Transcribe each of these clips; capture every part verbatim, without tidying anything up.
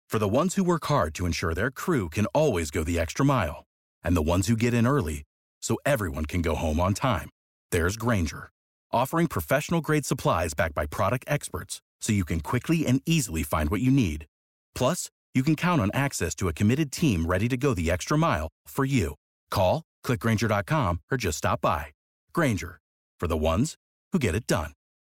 For the ones who work hard to ensure their crew can always go the extra mile, and the ones who get in early so everyone can go home on time, there's Grainger, offering professional-grade supplies backed by product experts so you can quickly and easily find what you need. Plus, you can count on access to a committed team ready to go the extra mile for you. Call, click Grainger dot com, or just stop by. Grainger, for the ones who get it done.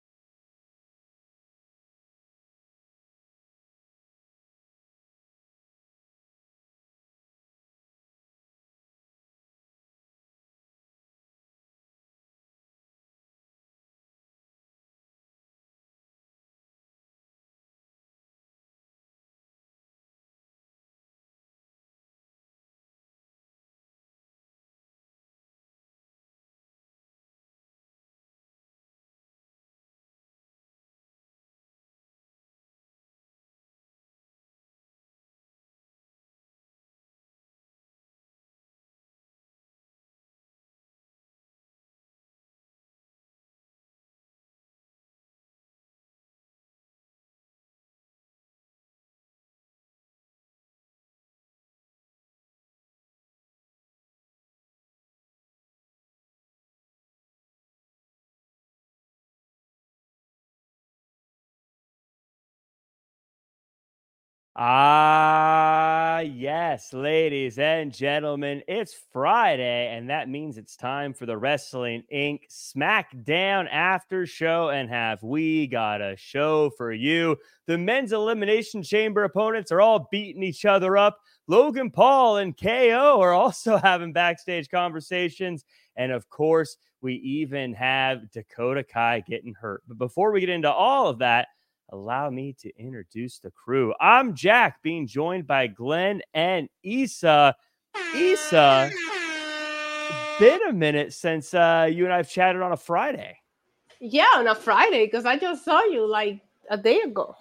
Ah, yes, ladies and gentlemen, it's Friday, and that means it's time for the Wrestling Incorporated SmackDown After Show. And have we got a show for you? The men's Elimination Chamber opponents are all beating each other up. Logan Paul and K O are also having backstage conversations. And of course, we even have Dakota Kai getting hurt. But before we get into all of that, allow me to introduce the crew. I'm Jack, being joined by Glenn and Issa. Issa, been a minute since uh, you and I have chatted on a Friday. Yeah, on a Friday, because I just saw you like a day ago.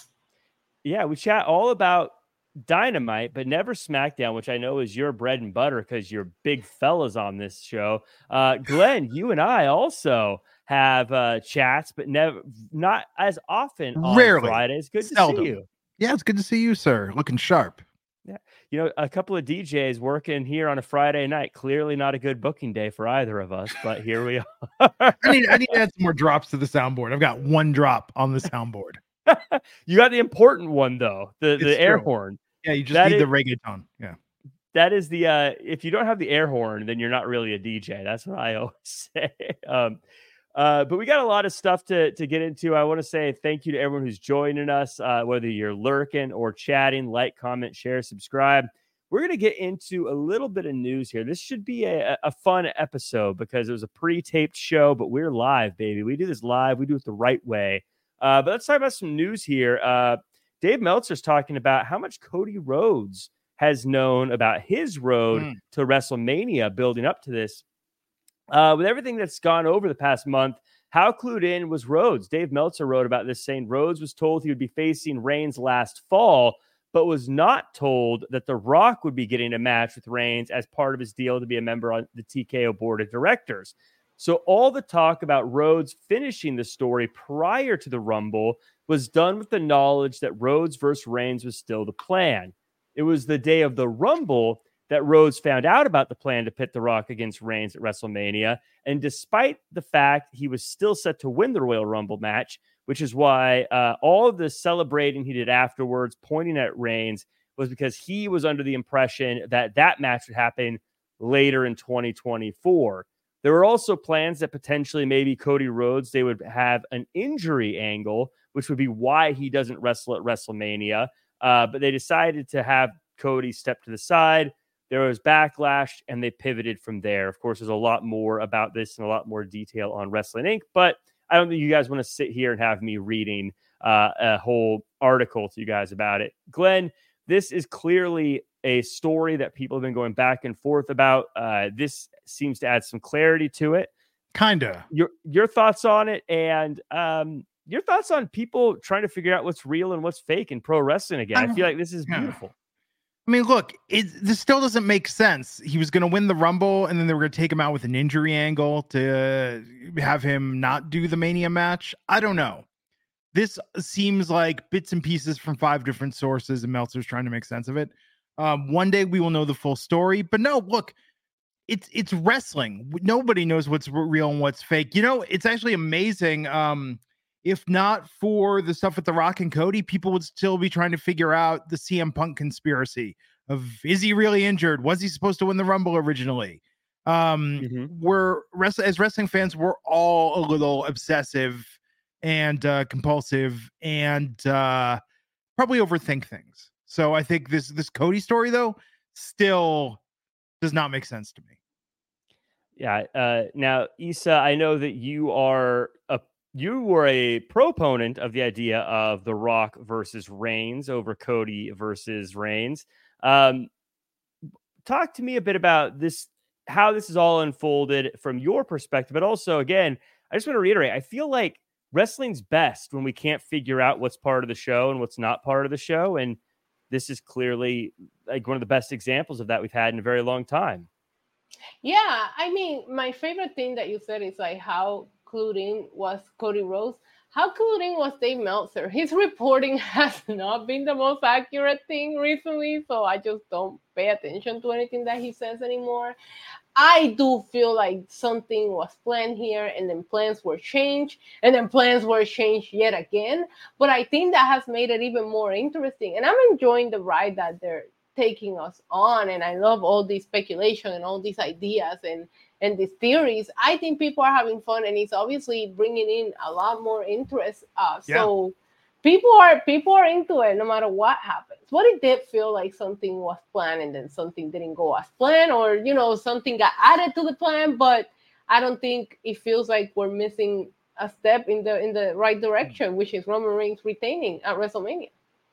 Yeah, we chat all about Dynamite, but never SmackDown, which I know is your bread and butter because you're big fellas on this show. Uh, Glenn, you and I also have uh, chats, but never, not as often on Rarely. Fridays. Good to Seldom. see you. Yeah, it's good to see you, sir. Looking sharp. Yeah, you know, a couple of D Js working here on a Friday night. Clearly not a good booking day for either of us, but here we are. I need, I need to add some more drops to the soundboard. I've got one drop on the soundboard. You got the important one though, the It's the air true. horn. Yeah, you just That need is- the reggaeton. Yeah. That is the uh if you don't have the air horn, then you're not really a D J. That's what I always say. Um uh but we got a lot of stuff to to get into. I want to say thank you to everyone who's joining us, uh whether you're lurking or chatting. Like, comment, share, subscribe. We're going to get into a little bit of news here. This should be a, a fun episode because it was a pre-taped show, but we're live, baby. We do this live. We do it the right way. Uh but let's talk about some news here. uh Dave Meltzer's talking about how much Cody Rhodes has known about his road Mm. to WrestleMania building up to this. Uh, with everything that's gone over the past month, how clued in was Rhodes? Dave Meltzer wrote about this, saying Rhodes was told he would be facing Reigns last fall, but was not told that The Rock would be getting a match with Reigns as part of his deal to be a member on the T K O board of directors. So all the talk about Rhodes finishing the story prior to the Rumble was done with the knowledge that Rhodes versus Reigns was still the plan. It was the day of the Rumble that Rhodes found out about the plan to pit The Rock against Reigns at WrestleMania. And despite the fact he was still set to win the Royal Rumble match, which is why uh, all of the celebrating he did afterwards, pointing at Reigns, was because he was under the impression that that match would happen later in twenty twenty-four. There were also plans that potentially maybe Cody Rhodes, they would have an injury angle, which would be why he doesn't wrestle at WrestleMania. Uh, but they decided to have Cody step to the side. There was backlash, and they pivoted from there. Of course, there's a lot more about this and a lot more detail on Wrestling Incorporated, but I don't think you guys want to sit here and have me reading uh, a whole article to you guys about it. Glenn, this is clearly a story that people have been going back and forth about. Uh, this seems to add some clarity to it. Kinda. Your your thoughts on it, and um, your thoughts on people trying to figure out what's real and what's fake in pro wrestling again. I feel like this is Yeah. beautiful. I mean, look, it, this still doesn't make sense. He was going to win the Rumble, and then they were going to take him out with an injury angle to have him not do the Mania match. I don't know. This seems like bits and pieces from five different sources, and Meltzer's trying to make sense of it. Um, one day we will know the full story, but no, look, it's it's wrestling. Nobody knows what's real and what's fake. You know, it's actually amazing. Um, if not for the stuff with The Rock and Cody, people would still be trying to figure out the C M Punk conspiracy of, is he really injured? Was he supposed to win the Rumble originally? Um, Mm-hmm. We're as wrestling fans, we're all a little obsessive and uh, compulsive and uh, probably overthink things. So I think this this Cody story, though, still does not make sense to me. Yeah. Uh, now, Issa, I know that you are a you were a proponent of the idea of The Rock versus Reigns over Cody versus Reigns. Um, talk to me a bit about this, how this is all unfolded from your perspective, but also, again, I just want to reiterate, I feel like wrestling's best when we can't figure out what's part of the show and what's not part of the show. And this is clearly like one of the best examples of that we've had in a very long time. Yeah, I mean, my favorite thing that you said is like how clued in was Cody Rhodes. How clued in was Dave Meltzer? His reporting has not been the most accurate thing recently, so I just don't pay attention to anything that he says anymore. I do feel like something was planned here, and then plans were changed, and then plans were changed yet again. But I think that has made it even more interesting, and I'm enjoying the ride that they're taking us on. And I love all this speculation and all these ideas and and these theories. I think people are having fun, and it's obviously bringing in a lot more interest. Uh, so yeah. people are people are into it no matter what happens. But it did feel like something was planned and then something didn't go as planned, or you know, something got added to the plan. But I don't think it feels like we're missing a step in the in the right direction, which is Roman Reigns retaining at WrestleMania.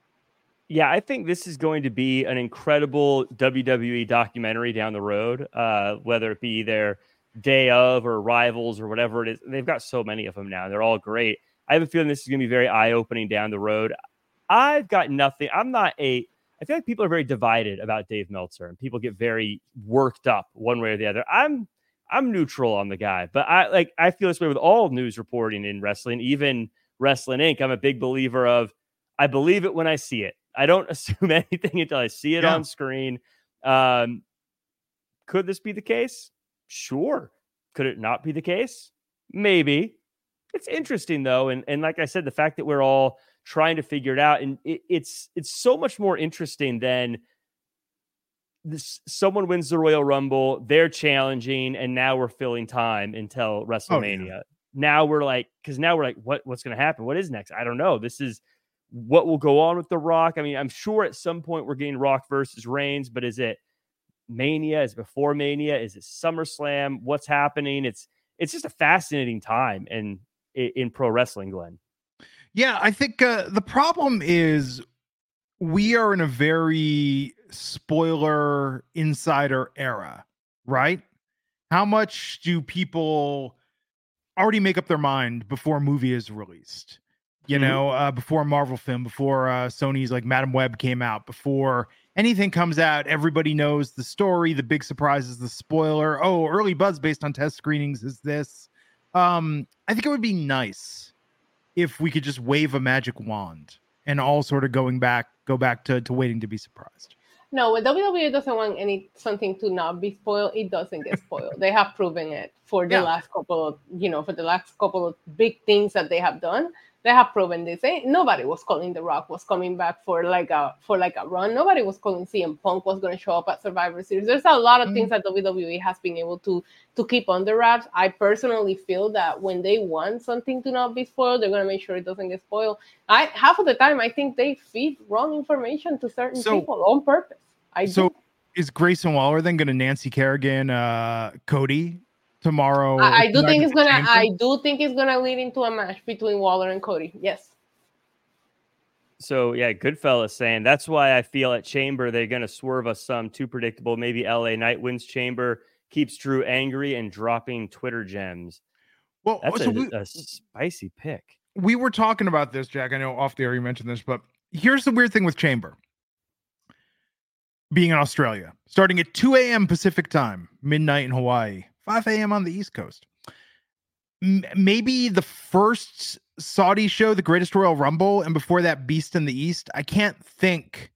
Yeah, I think this is going to be an incredible W W E documentary down the road, uh, whether it be their day of or Rivals or whatever it is. They've got so many of them now. They're all great. I have a feeling this is going to be very eye-opening down the road. I've got nothing. I'm not a – I feel like people are very divided about Dave Meltzer, and people get very worked up one way or the other. I'm I'm neutral on the guy, but I like I feel this way with all news reporting in wrestling, even Wrestling Incorporated. I'm a big believer of I believe it when I see it. I don't assume anything until I see it yeah. on screen. Um, could this be the case? Sure. Could it not be the case? Maybe. It's interesting though, and and like I said, the fact that we're all trying to figure it out, and it, it's it's so much more interesting than this. Someone wins the Royal Rumble, they're challenging, and now we're filling time until WrestleMania. Oh, yeah. Now we're like, because now we're like, what what's going to happen? What is next? I don't know. This is what will go on with The Rock. I mean, I'm sure at some point we're getting Rock versus Reigns, but is it Mania? Is it before Mania? Is it SummerSlam? What's happening? It's it's just a fascinating time in in, in pro wrestling, Glenn. Yeah, I think uh, the problem is we are in a very spoiler insider era, right? How much do people already make up their mind before a movie is released? You mm-hmm. know, uh, before a Marvel film, before uh, Sony's like Madam Web came out, before anything comes out, everybody knows the story. The big surprise is the spoiler. Oh, early buzz based on test screenings is this. Um, I think it would be nice if we could just wave a magic wand and all sort of going back, go back to, to waiting to be surprised. No, when W W E doesn't want any something to not be spoiled, it doesn't get spoiled. They have proven it for the yeah. last couple of, you know, for the last couple of big things that they have done. They have proven this. Ain't nobody was calling The Rock was coming back for like a for like a run. Nobody was calling C M Punk was going to show up at Survivor Series. There's a lot of mm-hmm. things that W W E has been able to to keep under wraps. I personally feel that when they want something to not be spoiled, they're going to make sure it doesn't get spoiled. I half of the time I think they feed wrong information to certain so, people on purpose. I so do. Is Grayson Waller then going to Nancy Kerrigan uh, Cody tomorrow? I, I do think it's gonna. Chamber? I do think it's gonna lead into a match between Waller and Cody. Yes. So yeah, Goodfellas saying that's why I feel at Chamber they're gonna swerve us some too predictable. Maybe L A Knight wins Chamber, keeps Drew angry, and dropping Twitter gems. Well, that's so a, we, a spicy pick. We were talking about this, Jack. I know off the air you mentioned this, but here's the weird thing with Chamber. Being in Australia, starting at two a.m. Pacific time, midnight in Hawaii, five a.m. on the East Coast. M- maybe the first Saudi show, The Greatest Royal Rumble, and before that, Beast in the East, I can't think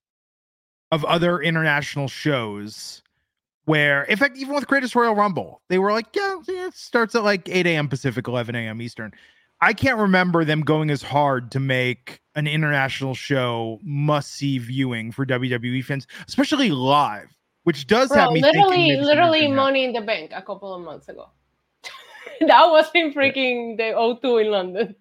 of other international shows where, in fact, even with Greatest Royal Rumble, they were like, yeah, yeah it starts at like eight a.m. Pacific, eleven a.m. Eastern. I can't remember them going as hard to make an international show must-see viewing for W W E fans, especially live, which does Bro, have me literally, thinking literally Money in the Bank a couple of months ago. That was in freaking the O two in London.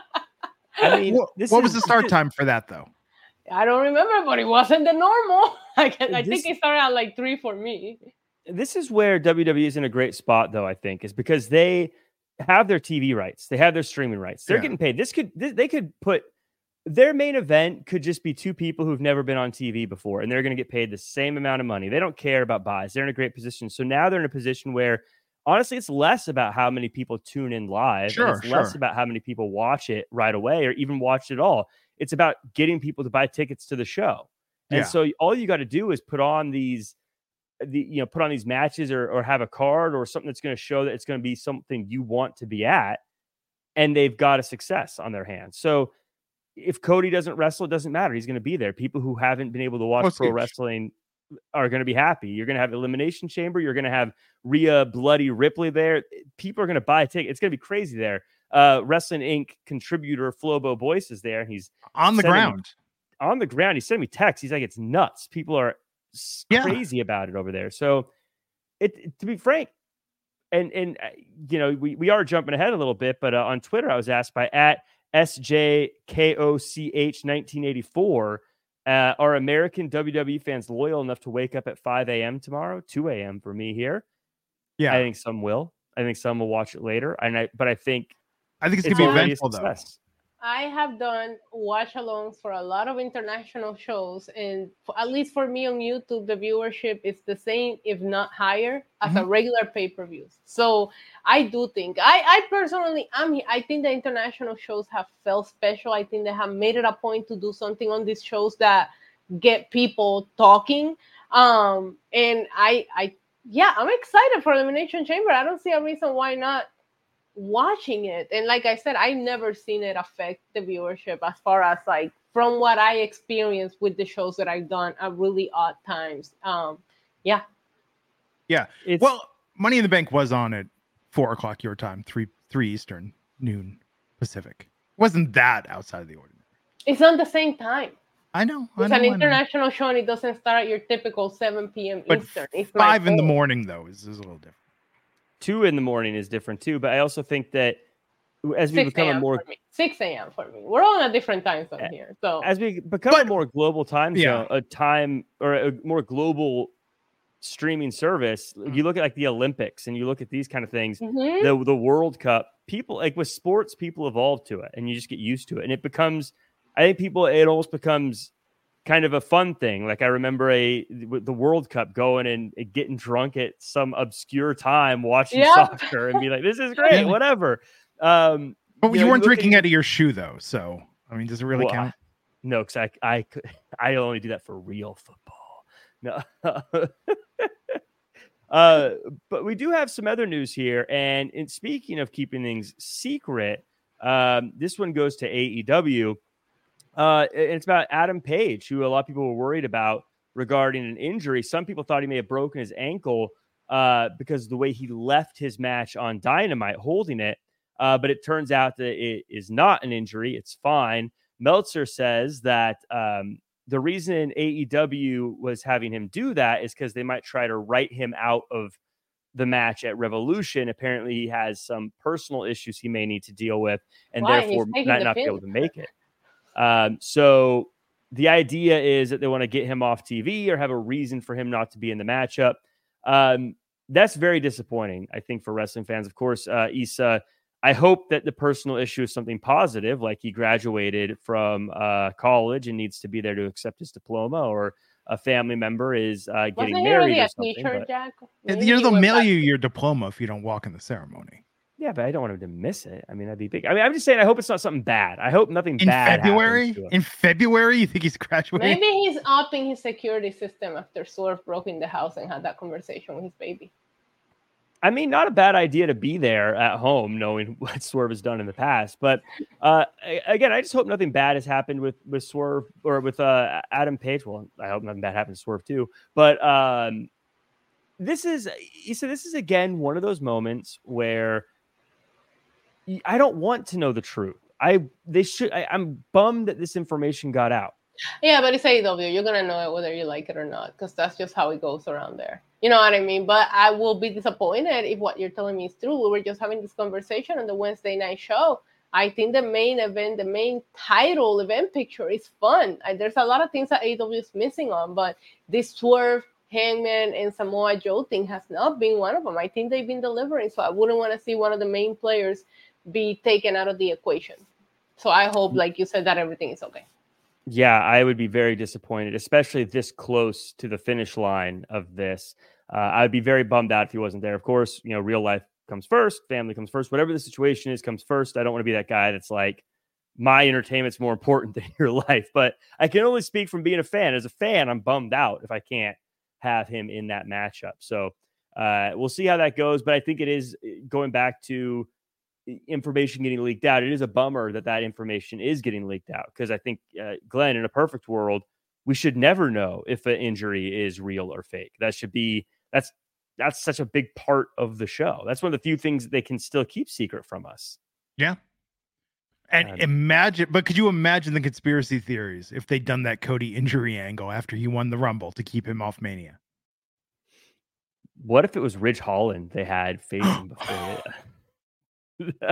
I mean, what, this what is, was the start time for that, though? I don't remember, but it wasn't the normal. I, can, I this, think it started at like three for me. This is where W W E is in a great spot, though, I think, is because they have their T V rights. They have their streaming rights. They're yeah. getting paid. This could, this, they could put, their main event could just be two people who've never been on T V before, and they're going to get paid the same amount of money. They don't care about buys. They're in a great position. So now they're in a position where, honestly, it's less about how many people tune in live. Sure, and it's sure. less about how many people watch it right away or even watch it at all. It's about getting people to buy tickets to the show. And yeah. so all you got to do is put on these, the you know, put on these matches or, or have a card or something that's going to show that it's going to be something you want to be at. And they've got a success on their hands. So if Cody doesn't wrestle, it doesn't matter. He's going to be there. People who haven't been able to watch oh, pro huge. wrestling are going to be happy. You're going to have Elimination Chamber. You're going to have Rhea Bloody Ripley there. People are going to buy a ticket. It's going to be crazy there. Uh, Wrestling Incorporated contributor Flobo Boyce is there. He's on the ground. Me, on the ground. He sent me texts. He's like, it's nuts. People are yeah. crazy about it over there. So, it to be frank, and and uh, you know, we we are jumping ahead a little bit, but uh, on Twitter, I was asked by at S J K O C H nineteen eighty-four. Uh, are American W W E fans loyal enough to wake up at five a.m. tomorrow? two a.m. for me here. Yeah, I think some will. I think some will watch it later. And I, but I think I think it's, it's gonna be eventful though. I have done watch-alongs for a lot of international shows, and for, at least for me on YouTube, the viewership is the same, if not higher, as mm-hmm. a regular pay-per-views. So I do think, I, I personally, I'm, I think the international shows have felt special. I think they have made it a point to do something on these shows that get people talking. Um, and I, I, yeah, I'm excited for Elimination Chamber. I don't see a reason why not watching it. And like I said, I've never seen it affect the viewership as far as like from what I experienced with the shows that I've done at really odd times. Um, yeah. Yeah. It's, well, Money in the Bank was on at four o'clock your time, three three Eastern, noon Pacific. It wasn't that outside of the ordinary. It's on the same time. I know. I it's know, an international show and it doesn't start at your typical seven p.m. But Eastern. It's five in the morning though is, is a little different. Two in the morning is different too, but I also think that as we become a more six a.m. for me, we're on a different time zone yeah. here. So as we become but, a more global time zone, yeah. a time or a more global streaming service, mm-hmm. you look at like the Olympics and you look at these kind of things, mm-hmm. the the World Cup. People like with sports, people evolve to it, and you just get used to it, and it becomes. I think people it almost becomes. Kind of a fun thing. Like I remember a the World Cup going and getting drunk at some obscure time watching yep. soccer and be like, this is great, whatever. Um, but you, you know, weren't you drinking at, out of your shoe though. So, I mean, does it really well, count? I, no, because I, I, I only do that for real football. No. uh, but we do have some other news here. And in speaking of keeping things secret, um, this one goes to A E W. Uh, it's about Adam Page, who a lot of people were worried about regarding an injury. Some people thought he may have broken his ankle uh, because of the way he left his match on Dynamite holding it. Uh, but it turns out that it is not an injury. It's fine. Meltzer says that um, the reason A E W was having him do that is because they might try to write him out of the match at Revolution. Apparently, he has some personal issues he may need to deal with and Why? therefore might not be able to make it. Um, so the idea is that they want to get him off T V or have a reason for him not to be in the matchup. Um, that's very disappointing, I think, for wrestling fans. Of course, uh, Issa, I hope that the personal issue is something positive, like he graduated from uh, college and needs to be there to accept his diploma, or a family member is uh, getting Wasn't married really or a something. teacher, But... Jack? You know, they'll mail you your diploma if you don't walk in the ceremony. Yeah, but I don't want him to miss it. I mean, that'd be big. I mean, I'm just saying, I hope it's not something bad. I hope nothing in bad February? happens to him. In February, you think he's graduating? Maybe he's upping his security system after Swerve broke in the house and had that conversation with his baby. I mean, not a bad idea to be there at home, knowing what Swerve has done in the past. But uh, again, I just hope nothing bad has happened with with Swerve or with uh, Adam Page. Well, I hope nothing bad happens to Swerve too. But um, this is, you said, this is again one of those moments where I don't want to know the truth. I they should. I, I'm bummed that this information got out. Yeah, but it's A E W. You're gonna know it whether you like it or not, because that's just how it goes around there. You know what I mean? But I will be disappointed if what you're telling me is true. We were just having this conversation on the Wednesday night show. I think the main event, the main title event picture is fun. I, there's a lot of things that A E W is missing on, but this Swerve, Hangman, and Samoa Joe thing has not been one of them. I think they've been delivering, so I wouldn't want to see one of the main players be taken out of the equation. So I hope, like you said, that everything is okay. Yeah, I would be very disappointed, especially this close to the finish line of this. Uh, I would be very bummed out if he wasn't there. Of course, you know, real life comes first, family comes first, whatever the situation is comes first. I don't want to be that guy that's like, my entertainment's more important than your life. But I can only speak from being a fan. As a fan, I'm bummed out if I can't have him in that matchup. So uh, we'll see how that goes. But I think it is going back to information getting leaked out. It is a bummer that that information is getting leaked out, because I think, uh, Glenn, in a perfect world, we should never know if an injury is real or fake. That should be, that's, that's such a big part of the show. That's one of the few things that they can still keep secret from us. Yeah. And um, imagine, but could you imagine the conspiracy theories if they'd done that Cody injury angle after he won the Rumble to keep him off Mania? What if it was Ridge Holland they had facing before it? No,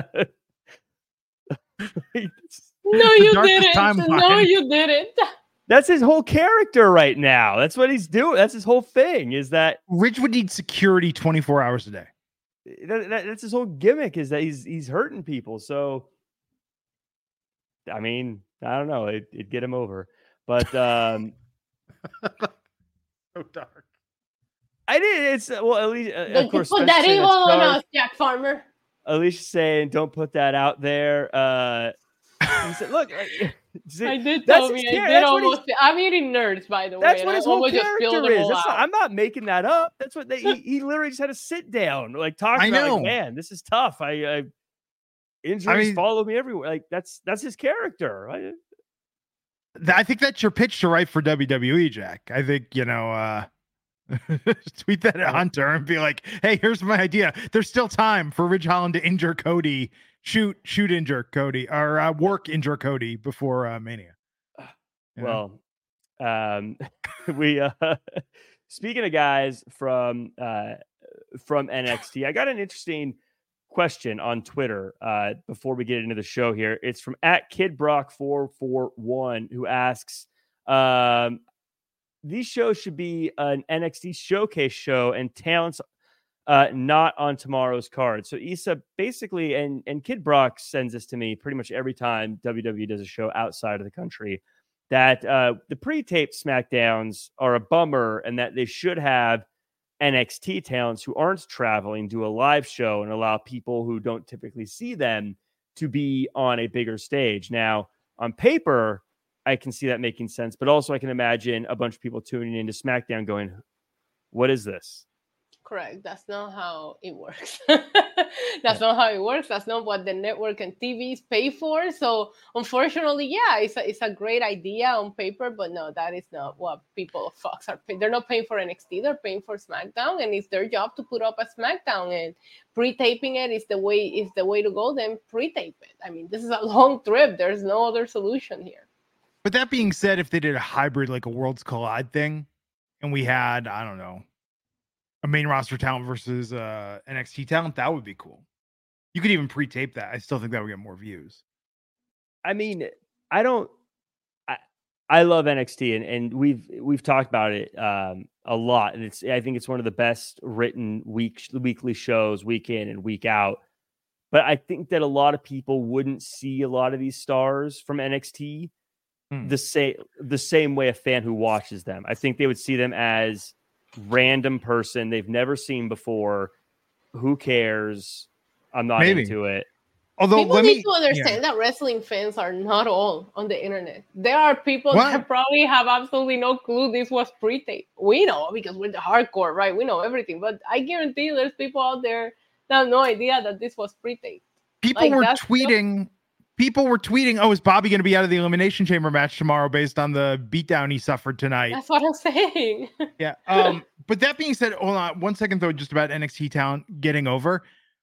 you didn't. No, you didn't. That's his whole character right now. That's what he's doing. That's his whole thing, is that Ridge would need security twenty-four hours a day. That, that, that's his whole gimmick, is that he's he's hurting people. So, I mean, I don't know. It, it'd get him over. But um, so dark. I did. It's well, at least uh, of course. Put that evil on us, Jack Farmer. Alicia's saying, "Don't put that out there." Uh, he said, "Look, like, I did tell me. I did almost. I'm eating nerds, by the way. That's what his whole character is. Not, I'm not making that up. That's what they. he, he literally just had to sit down, like talk I about. Know. Like, man, this is tough. I, I injuries I mean, follow me everywhere. Like that's that's his character. I, I think that's your pitch to write for W W E, Jack. I think you know. uh tweet that at Hunter and be like, hey, here's my idea. There's still time for Ridge Holland to injure Cody, shoot, shoot, injure Cody, or uh, work, injure Cody before uh, Mania. You well, um, we, uh, speaking of guys from, uh, from N X T, I got an interesting question on Twitter uh, before we get into the show here. It's from at Kid Brock four four one, who asks, um, these shows should be an N X T showcase show and talents uh, not on tomorrow's card. So Issa basically, and, and Kid Brock sends this to me pretty much every time W W E does a show outside of the country, that uh, the pre-taped SmackDowns are a bummer and that they should have N X T talents who aren't traveling do a live show and allow people who don't typically see them to be on a bigger stage. Now, on paper, I can see that making sense, but also I can imagine a bunch of people tuning into SmackDown going, what is this? Correct. That's not how it works. That's yeah. not how it works. That's not what the network and T Vs pay for. So unfortunately, yeah, it's a, it's a great idea on paper, but no, that is not what people Fox are paying. They're not paying for N X T. They're paying for SmackDown, and it's their job to put up a SmackDown, and pre-taping it is the way is the way to go. Then pre-tape it. I mean, this is a long trip. There's no other solution here. But that being said, if they did a hybrid, like a Worlds Collide thing, and we had, I don't know, a main roster talent versus uh, N X T talent, that would be cool. You could even pre-tape that. I still think that would get more views. I mean, I don't, I, I love N X T, and, and we've, we've talked about it um, a lot. And it's, I think it's one of the best written week, weekly shows, week in and week out. But I think that a lot of people wouldn't see a lot of these stars from N X T Hmm. the same the same way a fan who watches them. I think they would see them as random person they've never seen before. Who cares? I'm not Maybe. into it. Although people let need me, to understand yeah. that wrestling fans are not all on the internet. There are people What? that probably have absolutely no clue this was pre-taped. We know because we're the hardcore, right? We know everything. But I guarantee you there's people out there that have no idea that this was pre-taped. People Like, were that's tweeting. People were tweeting, "Oh, is Bobby going to be out of the Elimination Chamber match tomorrow based on the beatdown he suffered tonight?" That's what I'm saying. Yeah. Um. But that being said, hold on one second though. Just about N X T talent getting over.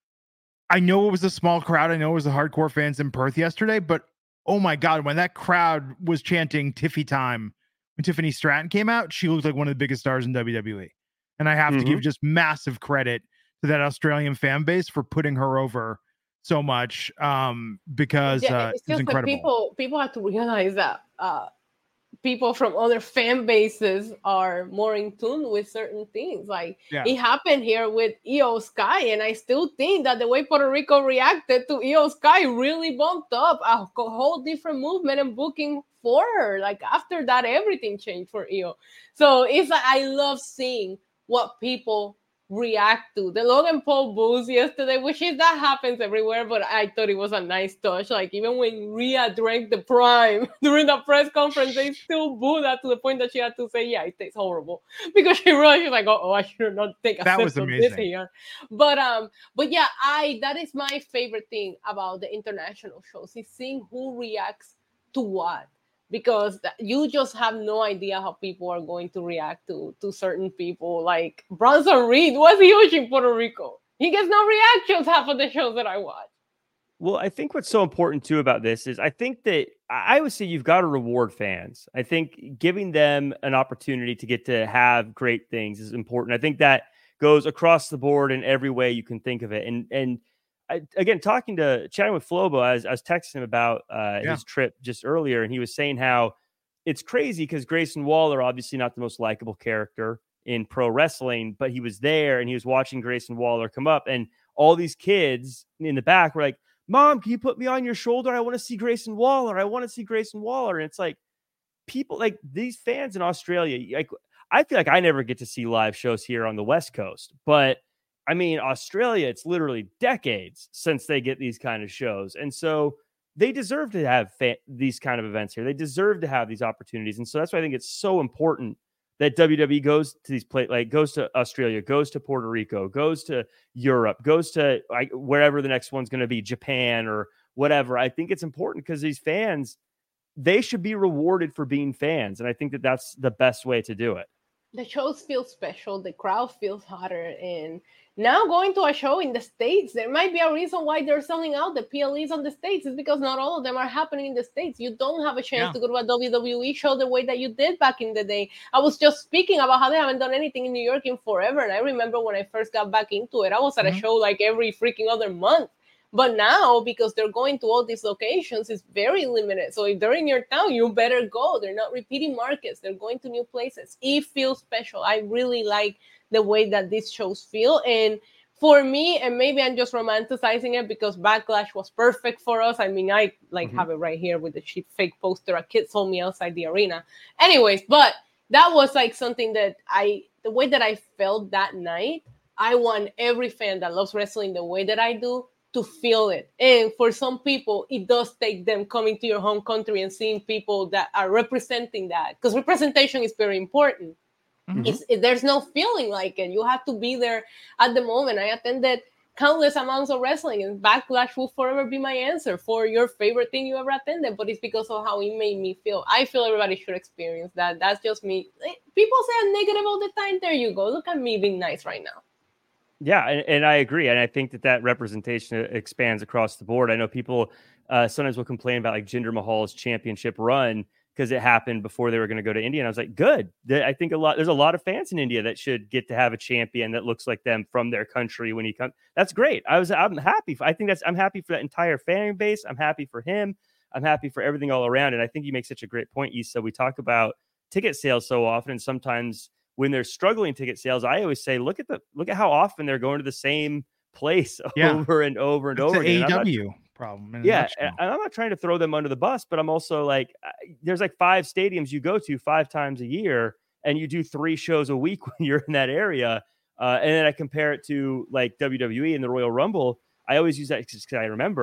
I know it was a small crowd. I know it was the hardcore fans in Perth yesterday, but oh my God, when that crowd was chanting Tiffy time, when Tiffany Stratton came out, she looked like one of the biggest stars in W W E. And I have Mm-hmm. to give just massive credit to that Australian fan base for putting her over so much, um, because Yeah, uh, it's it was just that incredible. people people have to realize that uh, people from other fan bases are more in tune with certain things. Like Yeah. it happened here with Io Sky, and I still think that the way Puerto Rico reacted to Io Sky really bumped up a whole different movement and booking for her. Like after that, everything changed for Io. So it's like I love seeing what people react to the Logan Paul booze yesterday, which is that happens everywhere, but I thought it was a nice touch. Like even when Rhea drank the prime during the press conference, they still boo that to the point that she had to say, yeah, it tastes horrible, because she realized she's like, oh, I should not take a That sip was of this amazing. here. But um, but yeah, I that is my favorite thing about the international shows is seeing who reacts to what. Because you just have no idea how people are going to react to, to certain people. Like Bronson Reed was huge in Puerto Rico. He gets no reactions half of the shows that I watch. Well, I think what's so important too about this is I think that I would say you've got to reward fans. I think giving them an opportunity to get to have great things is important. I think that goes across the board in every way you can think of it. And and I, again, talking to chatting with Flobo, I was, I was texting him about uh, Yeah. his trip just earlier, and he was saying how it's crazy because Grayson Waller, obviously not the most likable character in pro wrestling, but he was there and he was watching Grayson Waller come up, and all these kids in the back were like, Mom, can you put me on your shoulder? I want to see Grayson Waller. I want to see Grayson Waller. And it's like people like these fans in Australia, like I feel like I never get to see live shows here on the West Coast, but I mean, Australia, it's literally decades since they get these kind of shows. And so they deserve to have fa- these kind of events here. They deserve to have these opportunities. And so that's why I think it's so important that W W E goes to these play, like goes to Australia, goes to Puerto Rico, goes to Europe, goes to like wherever the next one's going to be, Japan or whatever. I think it's important because these fans, they should be rewarded for being fans. And I think that that's the best way to do it. The shows feel special. The crowd feels hotter. And now going to a show in the States, there might be a reason why they're selling out the P L Es on the States. It's because not all of them are happening in the States. You don't have a chance Yeah. to go to a W W E show the way that you did back in the day. I was just speaking about how they haven't done anything in New York in forever. And I remember when I first got back into it, I was at Mhm. a show like every freaking other month. But now, because they're going to all these locations, it's very limited. So if they're in your town, you better go. They're not repeating markets. They're going to new places. It feels special. I really like the way that these shows feel. And for me, and maybe I'm just romanticizing it because Backlash was perfect for us. I mean, I like Mhm. have it right here with the cheap fake poster a kid sold me outside the arena. Anyways, but that was like something that I, the way that I felt that night, I want every fan that loves wrestling the way that I do to feel it. And for some people, it does take them coming to your home country and seeing people that are representing that, because representation is very important. Mhm. It's, it, there's no feeling like it. You have to be there at the moment. I attended countless amounts of wrestling, and Backlash will forever be my answer for your favorite thing you ever attended, but it's because of how it made me feel. I feel everybody should experience that. That's just me. People say I'm negative all the time. There you go. Look at me being nice right now. Yeah, and, and I agree. And I think that that representation expands across the board. I know people uh, sometimes will complain about like Jinder Mahal's championship run because it happened before they were going to go to India. And I was like, good. I think a lot, there's a lot of fans in India that should get to have a champion that looks like them from their country when he comes. That's great. I was, I'm happy. I think that's, I'm happy for that entire fan base. I'm happy for him. I'm happy for everything all around. And I think you make such a great point, Issa. We talk about ticket sales so often, and sometimes when they're struggling ticket sales, I always say, look at the look at how often they're going to the same place Yeah. over and over and It's over the again. A E And I'm W not, problem. in a yeah, nutshell. and I'm not trying to throw them under the bus, but I'm also like, I- there's like five stadiums you go to five times a year, and you do three shows a week when you're in that area. Uh, and then I compare it to like W W E and the Royal Rumble. I always use that because I remember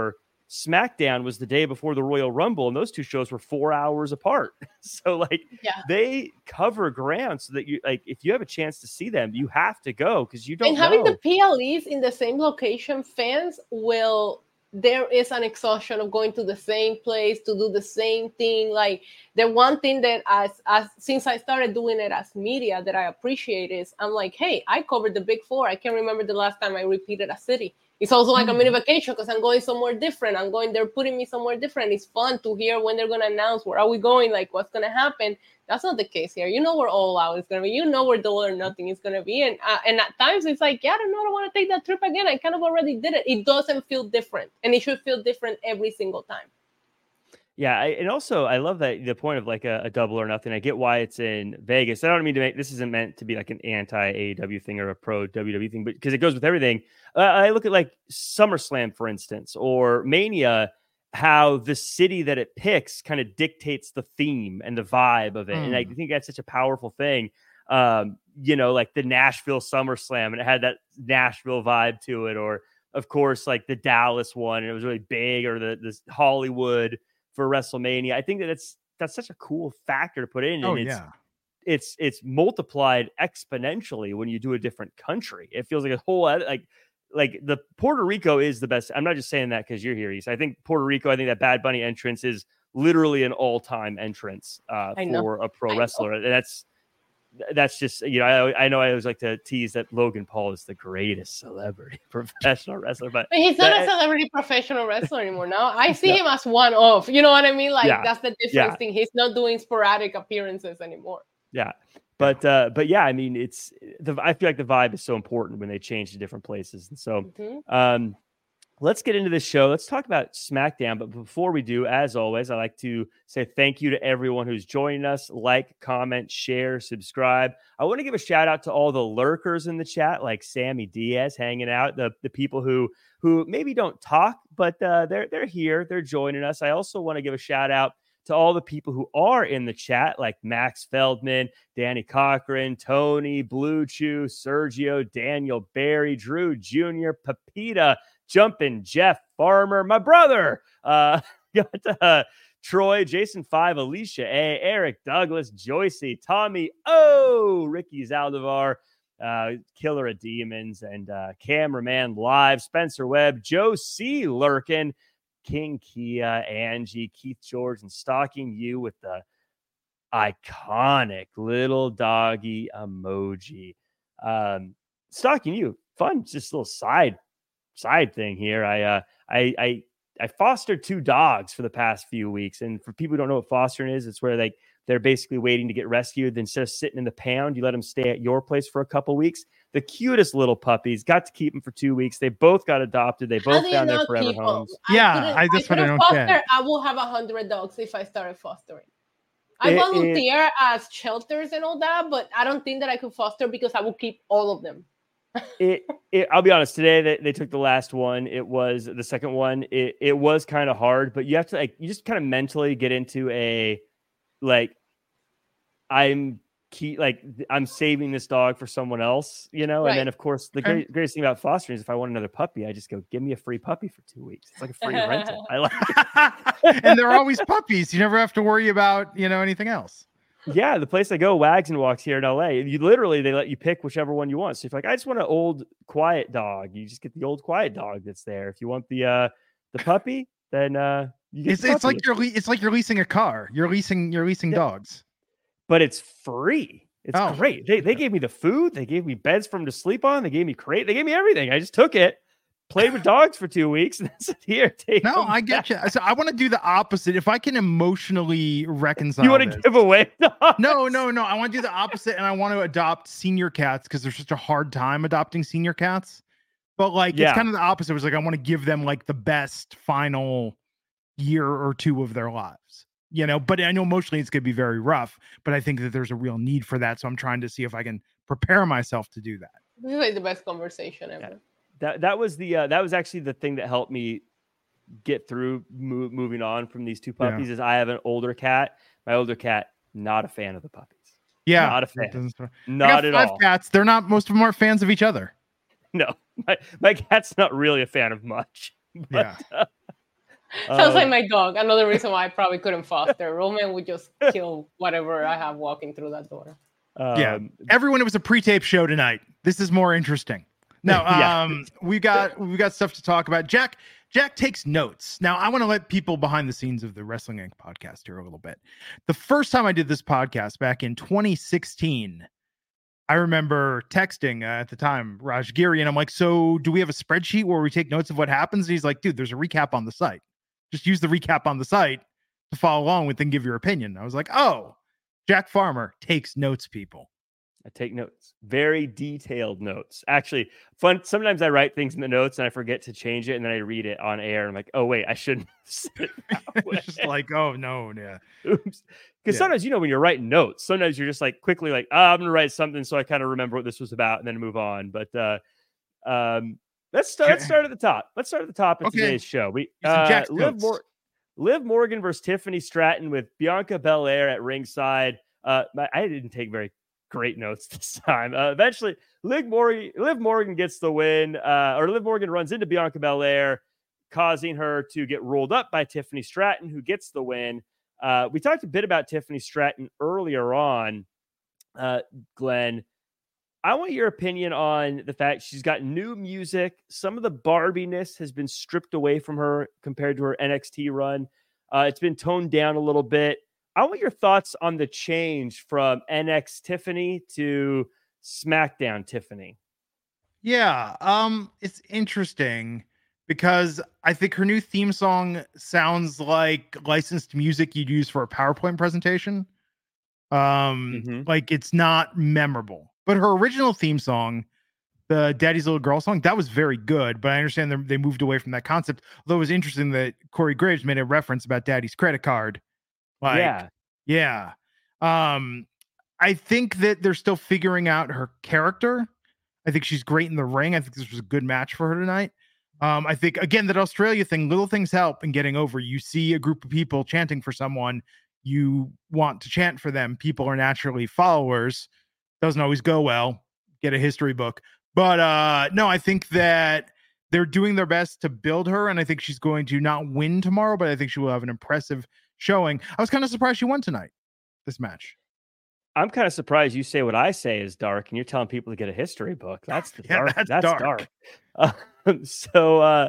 SmackDown was the day before the Royal Rumble, and those two shows were four hours apart. So like Yeah. they cover ground so that you like if you have a chance to see them, you have to go because you don't And having know. the P L Es in the same location, fans will. There is an exhaustion of going to the same place to do the same thing. Like the one thing that as as since I started doing it as media that I appreciate is I'm like, hey, I covered the big four. I can't remember the last time I repeated a city. It's also like a mini vacation because I'm going somewhere different. I'm going, they're putting me somewhere different. It's fun to hear when they're going to announce where are we going, like what's going to happen. That's not the case here. You know where All Out is going to be. You know where Double or Nothing is going to be. And uh, and at times it's like, yeah, I don't know, I don't want to take that trip again. I kind of already did it. It doesn't feel different. And it should feel different every single time. Yeah, I, and also I love that the point of like a, a Double or Nothing. I get why it's in Vegas. I don't mean to make this isn't meant to be like an anti A E W thing or a pro W W E thing, but because it goes with everything. Uh, I look at like SummerSlam, for instance, or Mania, how the city that it picks kind of dictates the theme and the vibe of it, mm. and I think that's such a powerful thing. Um, you know, like the Nashville SummerSlam, and it had that Nashville vibe to it, or of course, like the Dallas one, and it was really big, or the this Hollywood for WrestleMania. I think that it's that's such a cool factor to put in. Oh, and it's, yeah. it's it's multiplied exponentially when you do a different country. It feels like a whole like like the Puerto Rico is the best. I'm not just saying that because you're here, Issa. I think Puerto Rico, I think that Bad Bunny entrance is literally an all-time entrance uh, for a pro wrestler. And that's that's just, you know, I, I know I always like to tease that Logan Paul is the greatest celebrity professional wrestler, but, but he's not that, a celebrity professional wrestler anymore. Now I see yeah. him as one off. You know what I mean? Like yeah. that's the difference yeah. thing. He's not doing sporadic appearances anymore. Yeah. But uh, but yeah, I mean, it's the I feel like the vibe is so important when they change to different places. And so mm-hmm. um, let's get into this show. Let's talk about SmackDown. But before we do, as always, I like to say thank you to everyone who's joining us. Like, comment, share, subscribe. I want to give a shout out to all the lurkers in the chat, like Sammy Diaz hanging out, the, the people who who maybe don't talk, but uh, they're they're here. They're joining us. I also want to give a shout out to all the people who are in the chat, like Max Feldman, Danny Cochran, Tony, Blue Chew, Sergio, Daniel Barry, Drew Junior, Pepita, Jumpin', Jeff Farmer, my brother, uh, got uh, Troy, Jason Five, Alicia A, Eric Douglas, Joycey, Tommy O, Ricky Zaldivar, uh, Killer of Demons, and uh, Cameraman Live, Spencer Webb, Joe C. Lurkin, King Kia, Angie, Keith George, and stalking you with the iconic little doggy emoji. Um, stalking you, fun, just a little side side thing here. I uh, I I I fostered two dogs for the past few weeks, and for people who don't know what fostering is, it's where like they're basically waiting to get rescued. Then instead of sitting in the pound, you let them stay at your place for a couple weeks. The cutest little puppies. Got to keep them for two weeks. They both got adopted. They both found their forever homes. I yeah, I just want to don't foster, I will have a hundred dogs if I started fostering. I it, volunteer it, as shelters and all that, but I don't think that I could foster because I will keep all of them. it, it I'll be honest, today they, they took the last one. It was the second one. It it was kind of hard, but you have to like you just kind of mentally get into a like I'm key like I'm saving this dog for someone else, you know. Right. And then of course the great, greatest thing about fostering is if I want another puppy, I just go give me a free puppy for two weeks. It's like a free rental. I like it. And they're always puppies. You never have to worry about, you know, anything else. Yeah, the place I go, Wags and Walks here in L A, you literally they let you pick whichever one you want. So if like I just want an old quiet dog, you just get the old quiet dog that's there. If you want the uh the puppy, then uh you get it's, it's like you're le- it's like you're leasing a car. You're leasing you're leasing yeah. dogs. But it's free. It's oh. great. They they gave me the food, they gave me beds for them to sleep on, they gave me crate, they gave me everything. I just took it. Played with dogs for two weeks and said, here, take No, I get you. So I want to do the opposite. If I can emotionally reconcile, you want to this. give away dogs? No, no, no. I want to do the opposite, and I want to adopt senior cats because there's such a hard time adopting senior cats. But like, yeah. it's kind of the opposite. It was like I want to give them like the best final year or two of their lives, you know. But I know emotionally it's going to be very rough. But I think that there's a real need for that, so I'm trying to see if I can prepare myself to do that. This is like the best conversation ever. Yeah. That that was the uh, that was actually the thing that helped me get through mo- moving on from these two puppies. Yeah. Is I have an older cat. My older cat, not a fan of the puppies. Yeah, not a fan. Not at five all. Cats. They're not. Most of them aren't fans of each other. No, my my cat's not really a fan of much. But, yeah. Uh, Sounds Um, like my dog. Another reason why I probably couldn't foster. Roman would just kill whatever I have walking through that door. Yeah, um, everyone, it was a pre-tape show tonight. This is more interesting. No, Yeah. um, we got we got stuff to talk about. Jack Jack takes notes. Now, I want to let people behind the scenes of the Wrestling Inc podcast here a little bit. The first time I did this podcast back in twenty sixteen, I remember texting uh, at the time Raj Giri, and I'm like, "So, do we have a spreadsheet where we take notes of what happens?" And he's like, "Dude, there's a recap on the site. Just use the recap on the site to follow along with and give your opinion." I was like, "Oh, Jack Farmer takes notes, people." I take notes, very detailed notes. Actually, fun. Sometimes I write things in the notes and I forget to change it, and then I read it on air. And I'm like, oh wait, I shouldn't. It's just like, oh no, yeah. Oops. Because Yeah. sometimes, you know, when you're writing notes, sometimes you're just like quickly like, oh, I'm gonna write something so I kind of remember what this was about, and then move on. But uh, um, let's start. Let's start at the top. Let's start at the top of Okay. today's show. We Some uh, Jack's Liv, notes. Mor- Liv Morgan versus Tiffany Stratton with Bianca Belair at ringside. Uh, my- I didn't take very great notes this time. Uh, eventually, Liv Morgan, Liv Morgan gets the win, uh, or Liv Morgan runs into Bianca Belair, causing her to get rolled up by Tiffany Stratton, who gets the win. Uh, we talked a bit about Tiffany Stratton earlier on, uh, Glenn. I want your opinion on the fact she's got new music. Some of the Barbiness has been stripped away from her compared to her N X T run. Uh, it's been toned down a little bit. I want your thoughts on the change from N X Tiffany to SmackDown Tiffany. Yeah, um, it's interesting because I think her new theme song sounds like licensed music you'd use for a PowerPoint presentation. Um, Mhm. like it's not memorable. But her original theme song, the Daddy's Little Girl song, that was very good. But I understand they they moved away from that concept. Although it was interesting that Corey Graves made a reference about Daddy's credit card. Like, Yeah. yeah. Um, I think that they're still figuring out her character. I think she's great in the ring. I think this was a good match for her tonight. Um, I think, again, that Australia thing, little things help in getting over. You see a group of people chanting for someone, you want to chant for them. People are naturally followers. Doesn't always go well. Get a history book. But uh, no, I think that they're doing their best to build her, and I think she's going to not win tomorrow, but I think she will have an impressive showing. I was kind of surprised she won tonight, this match. I'm kind of surprised you say what I say is dark, and you're telling people to get a history book. That's the Yeah, dark. that's That's, dark. dark. Um, so, uh,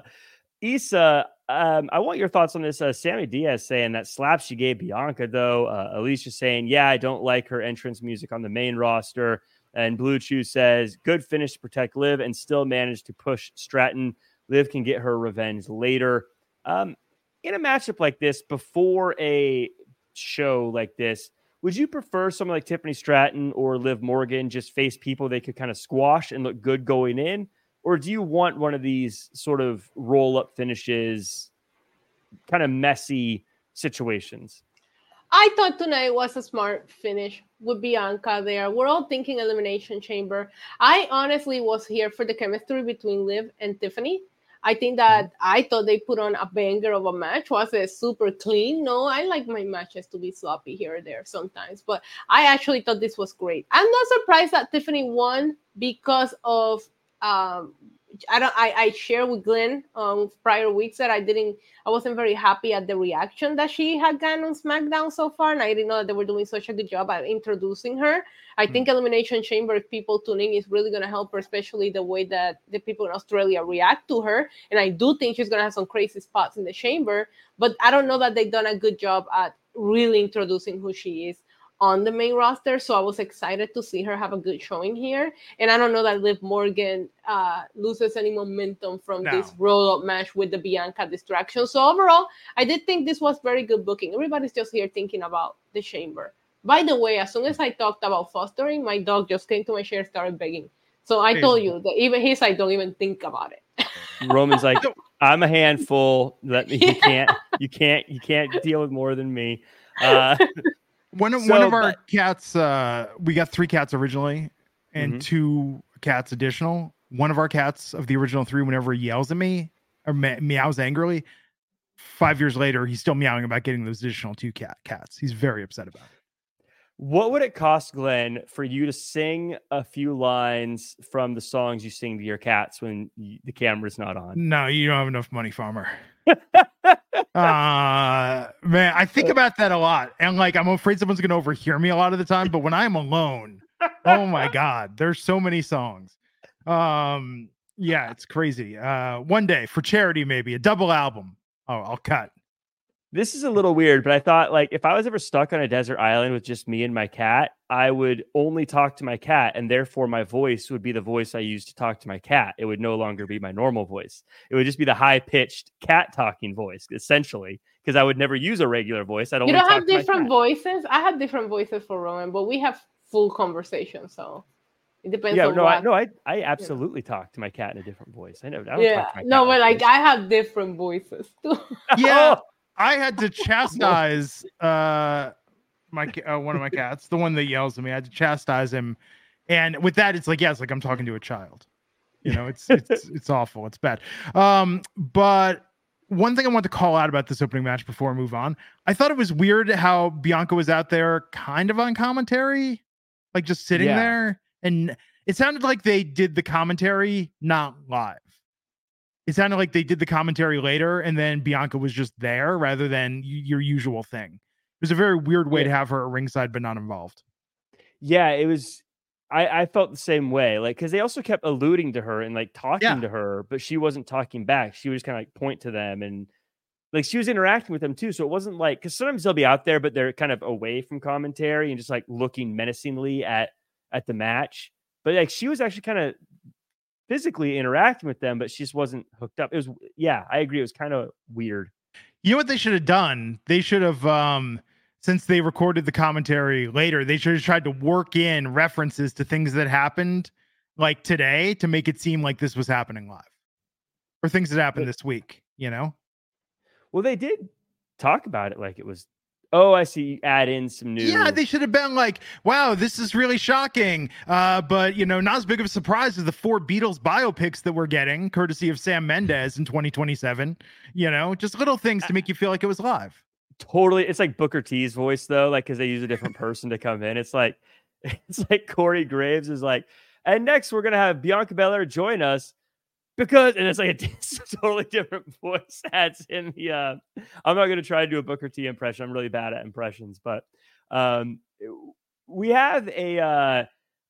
Issa, um, I want your thoughts on this. Uh, Sammy Diaz saying that slap she gave Bianca, though. Uh, Alicia saying, yeah, I don't like her entrance music on the main roster. And Blue Chew says, good finish to protect Liv and still managed to push Stratton. Liv can get her revenge later. Um, in a matchup like this, before a show like this, would you prefer someone like Tiffany Stratton or Liv Morgan just face people they could kind of squash and look good going in? Or do you want one of these sort of roll-up finishes, kind of messy situations? I thought tonight was a smart finish with Bianca there. We're all thinking Elimination Chamber. I honestly was here for the chemistry between Liv and Tiffany. I think that I thought they put on a banger of a match. Was it super clean? No, I like my matches to be sloppy here or there sometimes. But I actually thought this was great. I'm not surprised that Tiffany won because of um, I don't I, I share with Glenn um prior weeks that I didn't I wasn't very happy at the reaction that she had gotten on SmackDown so far, and I didn't know that they were doing such a good job at introducing her. I think Elimination Chamber, if people tuning, is really going to help her, especially the way that the people in Australia react to her. And I do think she's going to have some crazy spots in the chamber, but I don't know that they've done a good job at really introducing who she is on the main roster. So I was excited to see her have a good showing here. And I don't know that Liv Morgan uh, loses any momentum from No. this roll-up match with the Bianca distraction. So overall, I did think this was very good booking. Everybody's just here thinking about the chamber. By the way, as soon as I talked about fostering, my dog just came to my chair and started begging. So I told you that even he's like, don't even think about it. Roman's like, I'm a handful. Let me. You can't. You can't. You can't deal with more than me. Uh, One of So, one of our but- cats, uh, we got three cats originally, and Mhm. two cats additional. One of our cats of the original three, whenever he yells at me or me- meows angrily, five years later, he's still meowing about getting those additional two cat cats. He's very upset about it. What would it cost, Glenn, for you to sing a few lines from the songs you sing to your cats when you, the camera's not on? No, you don't have enough money, farmer. Uh man, I think about that a lot. And like I'm afraid someone's gonna overhear me a lot of the time, but when I'm alone, oh my god, there's so many songs. Um yeah, it's crazy. Uh one day for charity, maybe a double album. Oh, I'll cut. This is a little weird, but I thought like if I was ever stuck on a desert island with just me and my cat, I would only talk to my cat, and therefore my voice would be the voice I use to talk to my cat. It would no longer be my normal voice. It would just be the high-pitched cat talking voice, essentially, because I would never use a regular voice. I'd You only don't talk have to my different cat. voices. I have different voices for Rowan, but we have full conversation, so it depends Yeah, on no, what. I, no, I, I absolutely talk to my cat in a different voice. I know. I don't yeah, talk to my cat no, but like like this. I have different voices too. Yeah, Oh! I had to chastise uh my uh, one of my cats, the one that yells at me. I had to chastise him, and with that, it's like yeah, it's like I'm talking to a child. You know, it's it's it's awful. It's bad. Um, but one thing I want to call out about this opening match before I move on, I thought it was weird how Bianca was out there, kind of on commentary, like just sitting Yeah. there, and it sounded like they did the commentary not live. It sounded like they did the commentary later, and then Bianca was just there rather than y- your usual thing. It was a very weird way Yeah. to have her at ringside but not involved. Yeah, it was. I, I felt the same way. Like, because they also kept alluding to her and like talking Yeah. to her, but she wasn't talking back. She would just kind of like point to them and like she was interacting with them too. So it wasn't like because sometimes they'll be out there, but they're kind of away from commentary and just like looking menacingly at at the match. But like she was actually kind of physically interacting with them, but she just wasn't hooked up. It was yeah, I agree. It was kind of weird. You know what they should have done? They should have, um, since they recorded the commentary later, they should have tried to work in references to things that happened like today to make it seem like this was happening live or things that happened this week, you know? Well, they did talk about it like it was. Oh, I see. You add in some new. Yeah, they should have been like, wow, this is really shocking. Uh, but, you know, not as big of a surprise as the four Beatles biopics that we're getting, courtesy of Sam Mendes in twenty twenty-seven. You know, just little things to make you feel like it was live. Totally. It's like Booker T's voice, though, like because they use a different person to come in. It's like, it's like Corey Graves is like, and next we're going to have Bianca Belair join us. Because and it's like a, it's a totally different voice adds in the uh I'm not gonna try to do a Booker T impression. I'm really bad at impressions, but um we have a uh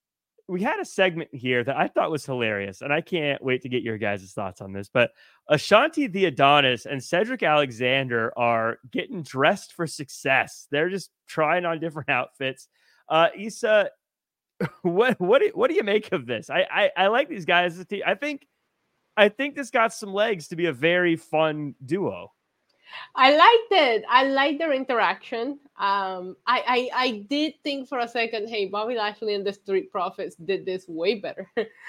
we had a segment here that I thought was hilarious, and I can't wait to get your guys' thoughts on this. But Ashanti the Adonis and Cedric Alexander are getting dressed for success. They're just trying on different outfits. Uh Issa, what what do, what do you make of this? I I, I like these guys as a team. I think I think this got some legs to be a very fun duo. I liked it. I liked their interaction. Um, I, I I did think for a second, hey, Bobby Lashley and the Street Profits did this way better,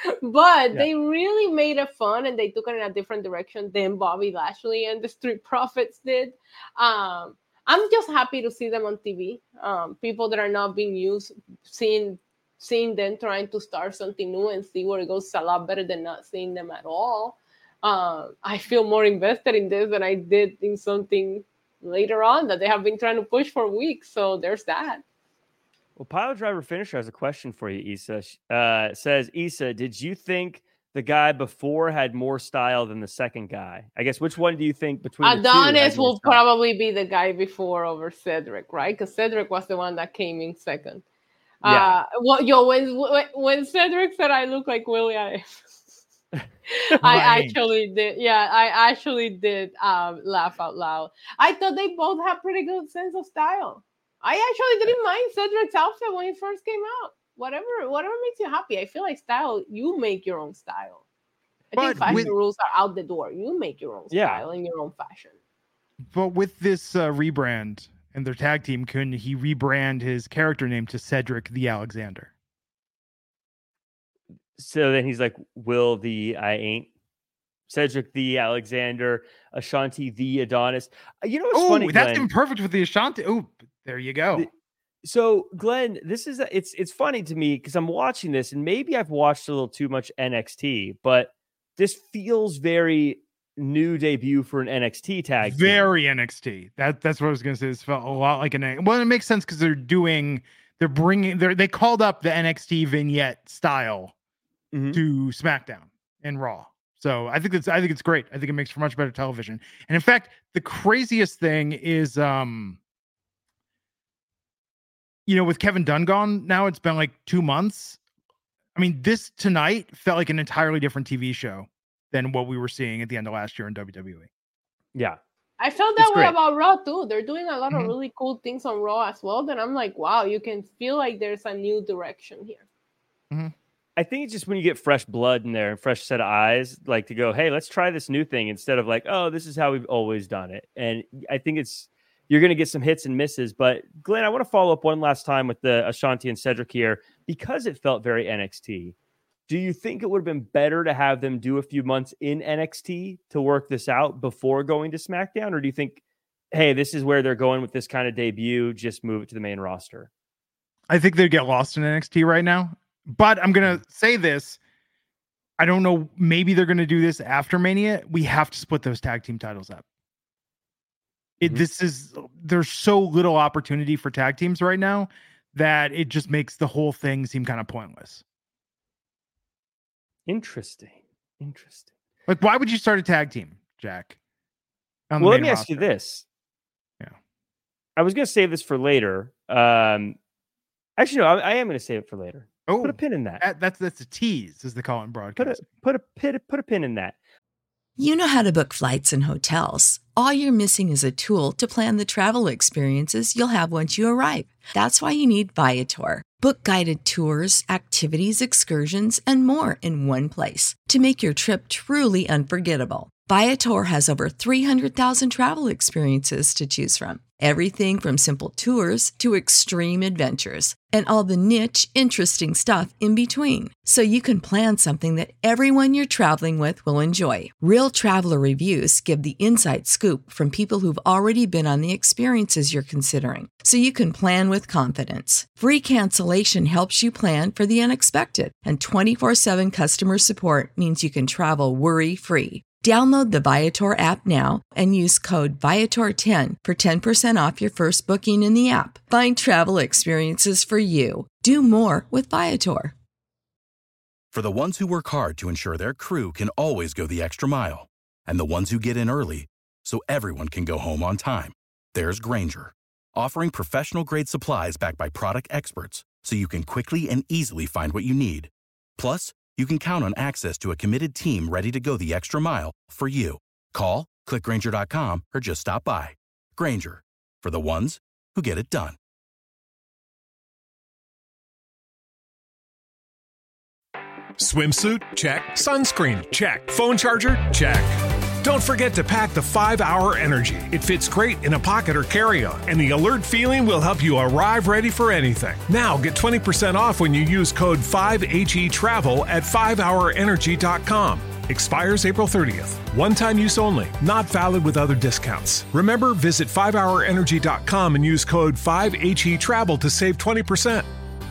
but Yeah. they really made it fun and they took it in a different direction than Bobby Lashley and the Street Profits did. Um, I'm just happy to see them on T V. Um, people that are not being used, seeing seeing them trying to start something new and see where it goes is a lot better than not seeing them at all. Uh, I feel more invested in this than I did in something later on that they have been trying to push for weeks. So there's that. Well, Pile Driver Finisher has a question for you, Issa. Uh, says, Issa, did you think the guy before had more style than the second guy? I guess which one do you think between the two Adonis had more will style? probably be the guy before over Cedric, right? Because Cedric was the one that came in second. Yeah. Uh, well, yo, when when- when Cedric said I look like Willie, I, I Right. actually did. Yeah, I actually did um, laugh out loud. I thought they both had pretty good sense of style. I actually didn't mind Cedric's outfit when he first came out. Whatever, whatever makes you happy. I feel like style. You make your own style. I think But fashion with- rules are out the door. You make your own Yeah. style and your own fashion. But with this uh, rebrand and their tag team, couldn't he rebrand his character name to Cedric the Alexander? So then he's like, Will the I ain't Cedric the Alexander, Ashanti the Adonis. Uh, You know what's Oh, funny? that's Glenn? even perfect with the Ashanti. Oh, there you go. The- So, Glenn, this is a, it's it's funny to me because I'm watching this, and maybe I've watched a little too much N X T, but this feels very new debut for an N X T tag. team. Very N X T. That that's what I was gonna say. This felt a lot like an. Well, it makes sense because they're doing, they're bringing, they they called up the N X T vignette style Mhm. to SmackDown and Raw. So I think it's I think it's great. I think it makes for much better television. And in fact, the craziest thing is, um, you know, with Kevin Dunn gone now, it's been like two months. I mean, this tonight felt like an entirely different T V show than what we were seeing at the end of last year in W W E. Yeah. I felt that way about Raw too. They're doing a lot mm-hmm. of really cool things on Raw as well. Then I'm like, wow, you can feel like there's a new direction here. Mm-hmm. I think it's just when you get fresh blood in there and fresh set of eyes, like to go, hey, let's try this new thing instead of like, oh, this is how we've always done it. And I think it's, you're going to get some hits and misses. But Glenn, I want to follow up one last time with the Ashanti and Cedric here because it felt very N X T. Do you think it would have been better to have them do a few months in N X T to work this out before going to SmackDown? Or do you think, hey, this is where they're going with this kind of debut, just move it to the main roster? I think they'd get lost in N X T right now. But I'm going to say this. I don't know. Maybe they're going to do this after Mania. We have to split those tag team titles up. It, mm-hmm. This is, there's so little opportunity for tag teams right now that it just makes the whole thing seem kind of pointless. Interesting. Interesting. Like, why would you start a tag team, Jack? Well, let me roster? ask you this. Yeah. I was going to save this for later. Um, actually, no, I, I am going to save it for later. Oh, put a pin in that. that. That's that's a tease, as they call it in broadcasting. Put a, put a, put a, put a pin in that. You know how to book flights and hotels. All you're missing is a tool to plan the travel experiences you'll have once you arrive. That's why you need Viator. Book guided tours, activities, excursions, and more in one place to make your trip truly unforgettable. Viator has over three hundred thousand travel experiences to choose from. Everything from simple tours to extreme adventures and all the niche, interesting stuff in between. So you can plan something that everyone you're traveling with will enjoy. Real traveler reviews give the inside scoop from people who've already been on the experiences you're considering. So you can plan with confidence. Free cancellation helps you plan for the unexpected. And twenty-four seven customer support means you can travel worry-free. Download the Viator app now and use code Viator ten for ten percent off your first booking in the app. Find travel experiences for you. Do more with Viator. For the ones who work hard to ensure their crew can always go the extra mile, and the ones who get in early so everyone can go home on time, there's Grainger, offering professional-grade supplies backed by product experts so you can quickly and easily find what you need. Plus, you can count on access to a committed team ready to go the extra mile for you. Call, click Grainger dot com, or just stop by. Grainger, for the ones who get it done. Swimsuit? Check. Sunscreen? Check. Phone charger? Check. Don't forget to pack the five hour Energy. It fits great in a pocket or carry-on, and the alert feeling will help you arrive ready for anything. Now get twenty percent off when you use code five H E Travel at five hour energy dot com. Expires April thirtieth. One-time use only. Not valid with other discounts. Remember, visit five hour energy dot com and use code five H E Travel to save twenty percent.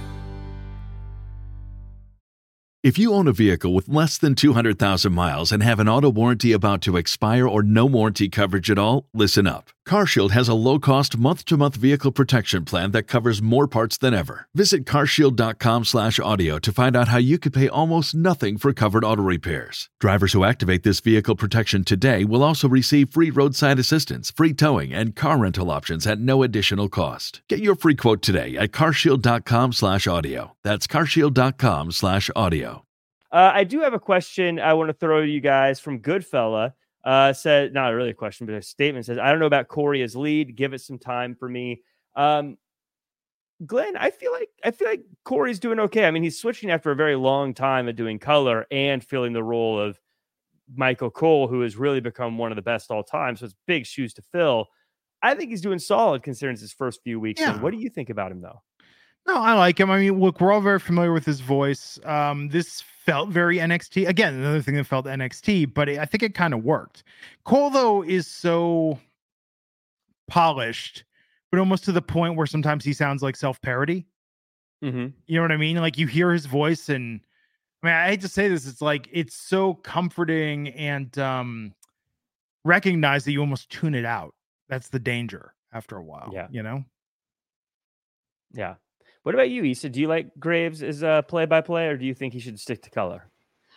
If you own a vehicle with less than two hundred thousand miles and have an auto warranty about to expire or no warranty coverage at all, listen up. CarShield has a low-cost month-to-month vehicle protection plan that covers more parts than ever. Visit carshield dot com slash audio to find out how you could pay almost nothing for covered auto repairs. Drivers who activate this vehicle protection today will also receive free roadside assistance, free towing, and car rental options at no additional cost. Get your free quote today at carshield dot com slash audio. That's carshield dot com slash audio. Uh, I do have a question I want to throw to you guys from Goodfella. Uh, said, not really a question, but a statement says, I don't know about Corey as lead. Give it some time for me. Um, Glenn, I feel like I feel like Corey's doing okay. I mean, he's switching after a very long time of doing color and filling the role of Michael Cole, who has really become one of the best all time. So it's big shoes to fill. I think he's doing solid considering it's his first few weeks. Yeah. In. What do you think about him, though? No, I like him. I mean, look, we're all very familiar with his voice. Um, this felt very N X T. Again, another thing that felt N X T, but it, I think it kind of worked. Cole, though, is so polished, but almost to the point where sometimes he sounds like self-parody. Mm-hmm. You know what I mean? Like, you hear his voice, and I mean, I hate to say this, it's like, it's so comforting and um, recognize that you almost tune it out. That's the danger after a while, yeah. You know? Yeah. What about you, Issa? Do you like Graves as a play-by-play, or do you think he should stick to color? I've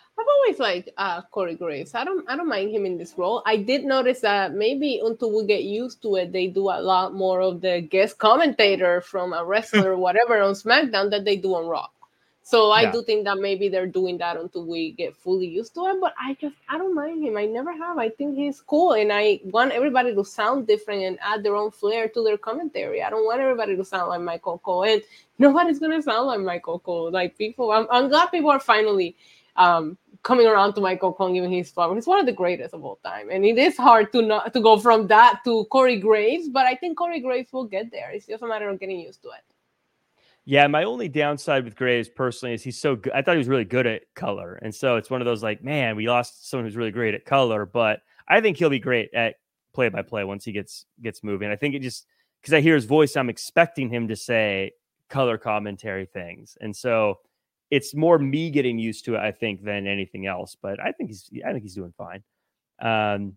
always like uh, Corey Graves. I don't I don't mind him in this role. I did notice that maybe until we get used to it, they do a lot more of the guest commentator from a wrestler or whatever on SmackDown that they do on Raw. So I Yeah. do think that maybe they're doing that until we get fully used to it. But I just I don't mind him. I never have. I think he's cool, and I want everybody to sound different and add their own flair to their commentary. I don't want everybody to sound like Michael Cole, and nobody's gonna sound like Michael Cole. Like people, I'm, I'm glad people are finally um, coming around to Michael Cole, giving his flowers. He's one of the greatest of all time, and it is hard to not to go from that to Corey Graves. But I think Corey Graves will get there. It's just a matter of getting used to it. Yeah, my only downside with Graves personally is he's so good. I thought he was really good at color. And so it's one of those like, man, we lost someone who's really great at color, but I think he'll be great at play by play once he gets gets moving. I think it just because I hear his voice, I'm expecting him to say color commentary things. And so it's more me getting used to it, I think, than anything else. But I think he's I think he's doing fine. Um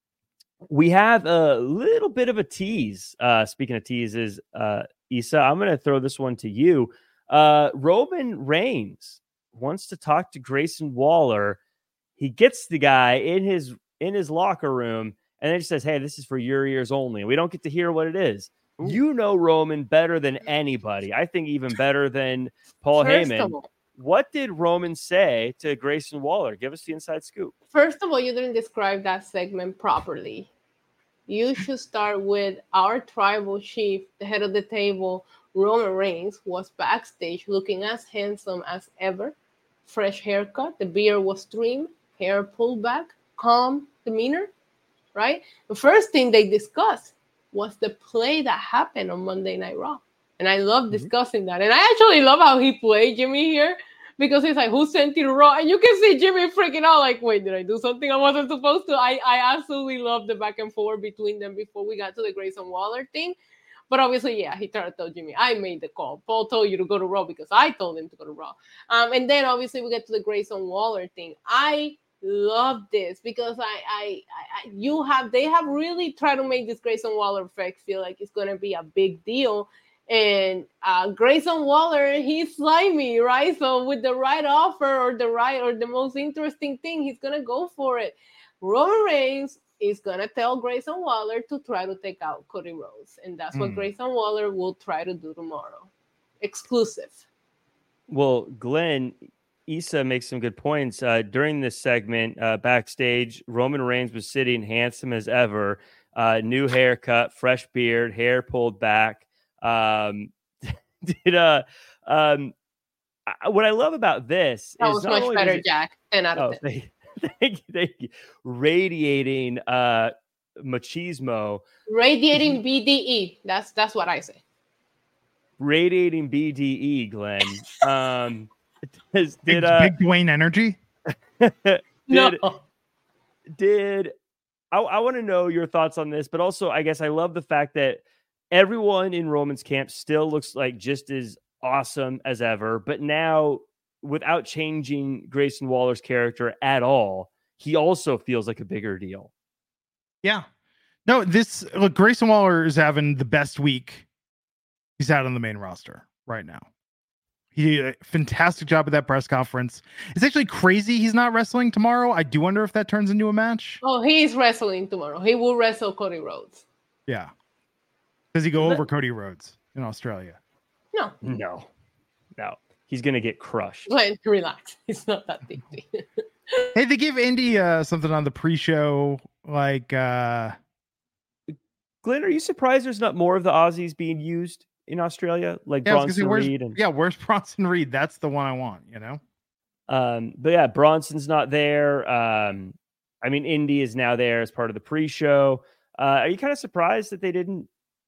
we have a little bit of a tease. Uh speaking of teases, uh Issa, I'm going to throw this one to you. Uh, Roman Reigns wants to talk to Grayson Waller. He gets the guy in his in his locker room, and then he says, "Hey, this is for your ears only." We don't get to hear what it is. Ooh. You know Roman better than anybody. I think even better than Paul First Heyman. of all, what did Roman say to Grayson Waller? Give us the inside scoop. First of all, you didn't describe that segment properly. You should start with our tribal chief, the head of the table, Roman Reigns, was backstage looking as handsome as ever. Fresh haircut, the beard was trimmed, hair pulled back, calm demeanor, right? The first thing they discussed was the play that happened on Monday Night Raw. And I love discussing mm-hmm. that. And I actually love how he played Jimmy here, because he's like, who sent you to Raw? And you can see Jimmy freaking out like, wait, did I do something I wasn't supposed to? I, I absolutely love the back and forth between them before we got to the Grayson Waller thing. But obviously, yeah, he tried to tell Jimmy, I made the call. Paul told you to go to Raw because I told him to go to Raw. Um, and then obviously we get to the Grayson Waller thing. I love this because I, I, I, you have, they have really tried to make this Grayson Waller effect feel like it's going to be a big deal. And uh, Grayson Waller, he's slimy, right? So with the right offer or the right or the most interesting thing, he's going to go for it. Roman Reigns is going to tell Grayson Waller to try to take out Cody Rhodes. And that's mm. what Grayson Waller will try to do tomorrow. Exclusive. Well, Glenn, Issa makes some good points. Uh, during this segment, uh, backstage, Roman Reigns was sitting handsome as ever. Uh, new haircut, fresh beard, hair pulled back. Um, did uh, um, I, what I love about this that is was much better, it, Jack. ten out of oh, ten. Thank you, thank you. Radiating uh, machismo, radiating B D E. That's that's what I say. Radiating B D E, Glenn. Um, does, did big, uh, big Dwayne energy? did, no. Did I, I want to know your thoughts on this? But also, I guess I love the fact that everyone in Roman's camp still looks like just as awesome as ever, but now without changing Grayson Waller's character at all, he also feels like a bigger deal. Yeah. No, this look, Grayson Waller is having the best week he's had on the main roster right now. He did a fantastic job at that press conference. It's actually crazy he's not wrestling tomorrow. I do wonder if that turns into a match. Oh, he is wrestling tomorrow. He will wrestle Cody Rhodes. Yeah. Does he go over Cody Rhodes in Australia? No. No. No. He's going to get crushed. Glenn, relax. It's not that big. Hey, they gave Indy uh, something on the pre-show. Like, uh... Glenn, are you surprised there's not more of the Aussies being used in Australia? Like yeah, Bronson say, Reed? And... Yeah, where's Bronson Reed? That's the one I want, you know? Um, but yeah, Bronson's not there. Um, I mean, Indy is now there as part of the pre-show. Uh, are you kind of surprised that they didn't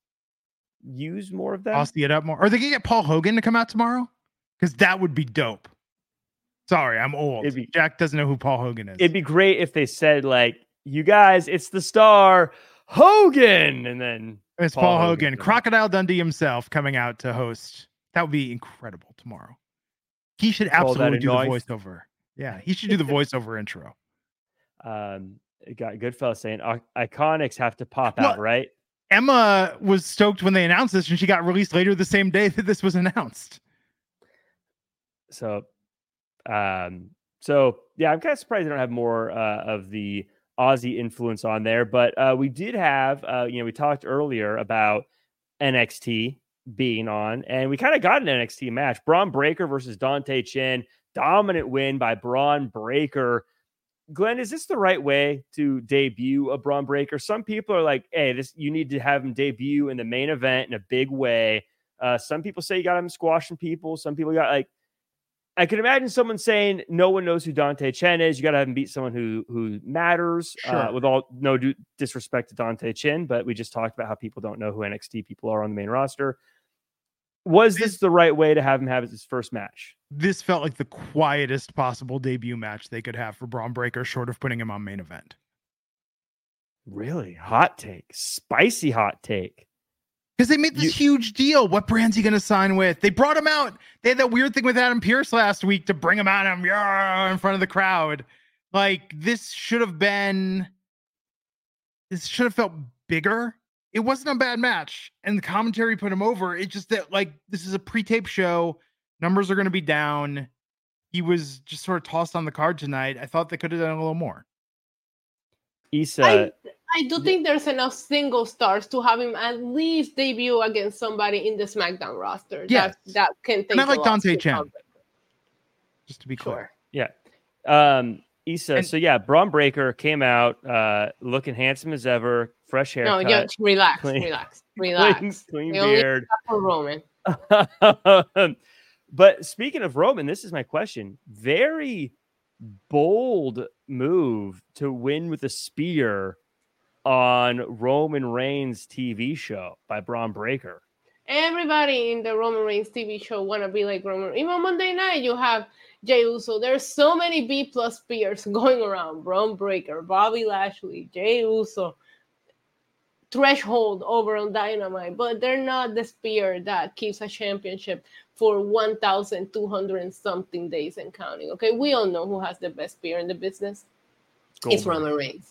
use more of that? Aussie it up more. Are they gonna get Paul Hogan to come out tomorrow? Because that would be dope. Sorry, I'm old. Be, Jack doesn't know who Paul Hogan is. It'd be great if they said, like, you guys, it's the star Hogan, and then it's Paul, Paul Hogan, Hogan. Crocodile Dundee himself coming out to host. That would be incredible tomorrow. He should absolutely do the voiceover. Yeah, he should do the voiceover intro. Um, got Goodfellas saying Iconics have to pop well, out, right? Emma was stoked when they announced this, and she got released later the same day that this was announced. So, um, So yeah, I'm kind of surprised they don't have more uh, of the Aussie influence on there. But uh, we did have, uh, you know, we talked earlier about N X T being on, and we kind of got an N X T match. Braun Breaker versus Dante Chen. Dominant win by Braun Breaker. Glenn, is this the right way to debut a Braun Breaker? Some people are like, hey, this you need to have him debut in the main event in a big way. Uh, some people say you got him squashing people. Some people got like, I can imagine someone saying no one knows who Dante Chen is. You got to have him beat someone who who matters. Sure. Uh, with all no do, disrespect to Dante Chen, but we just talked about how people don't know who N X T people are on the main roster. Was this the right way to have him have his first match? This felt like the quietest possible debut match they could have for Braun Breaker, short of putting him on main event. Really? Hot take. Spicy hot take. Because they made this you, huge deal. What brand's he going to sign with? They brought him out. They had that weird thing with Adam Pearce last week to bring him out in front of the crowd. Like, this should have been... This should have felt bigger. It wasn't a bad match, and the commentary put him over. It's just that, like, this is a pre-tape show. Numbers are going to be down. He was just sort of tossed on the card tonight. I thought they could have done a little more. Issa, I, I do think there's enough single stars to have him at least debut against somebody in the SmackDown roster. Yes. That, that can take and I like a lot Dante to Chen. cover. Just to be clear. Yeah. Um, Issa, And- so yeah, Braun Breaker came out uh, looking handsome as ever, fresh haircut. No, just relax, clean- relax, relax. Clean, clean We only beard. for Roman. But speaking of Roman, this is my question. Very bold move to win with a spear on Roman Reigns' T V show by Braun Breaker. Everybody in the Roman Reigns T V show want to be like Roman. Even Monday night, you have Jey Uso. There's so many B plus spears going around. Braun Breaker, Bobby Lashley, Jey Uso. Threshold over on Dynamite, but they're not the spear that keeps a championship for one thousand two hundred and something days and counting. Okay, we all know who has the best spear in the business. Goldberg. It's Roman Reigns.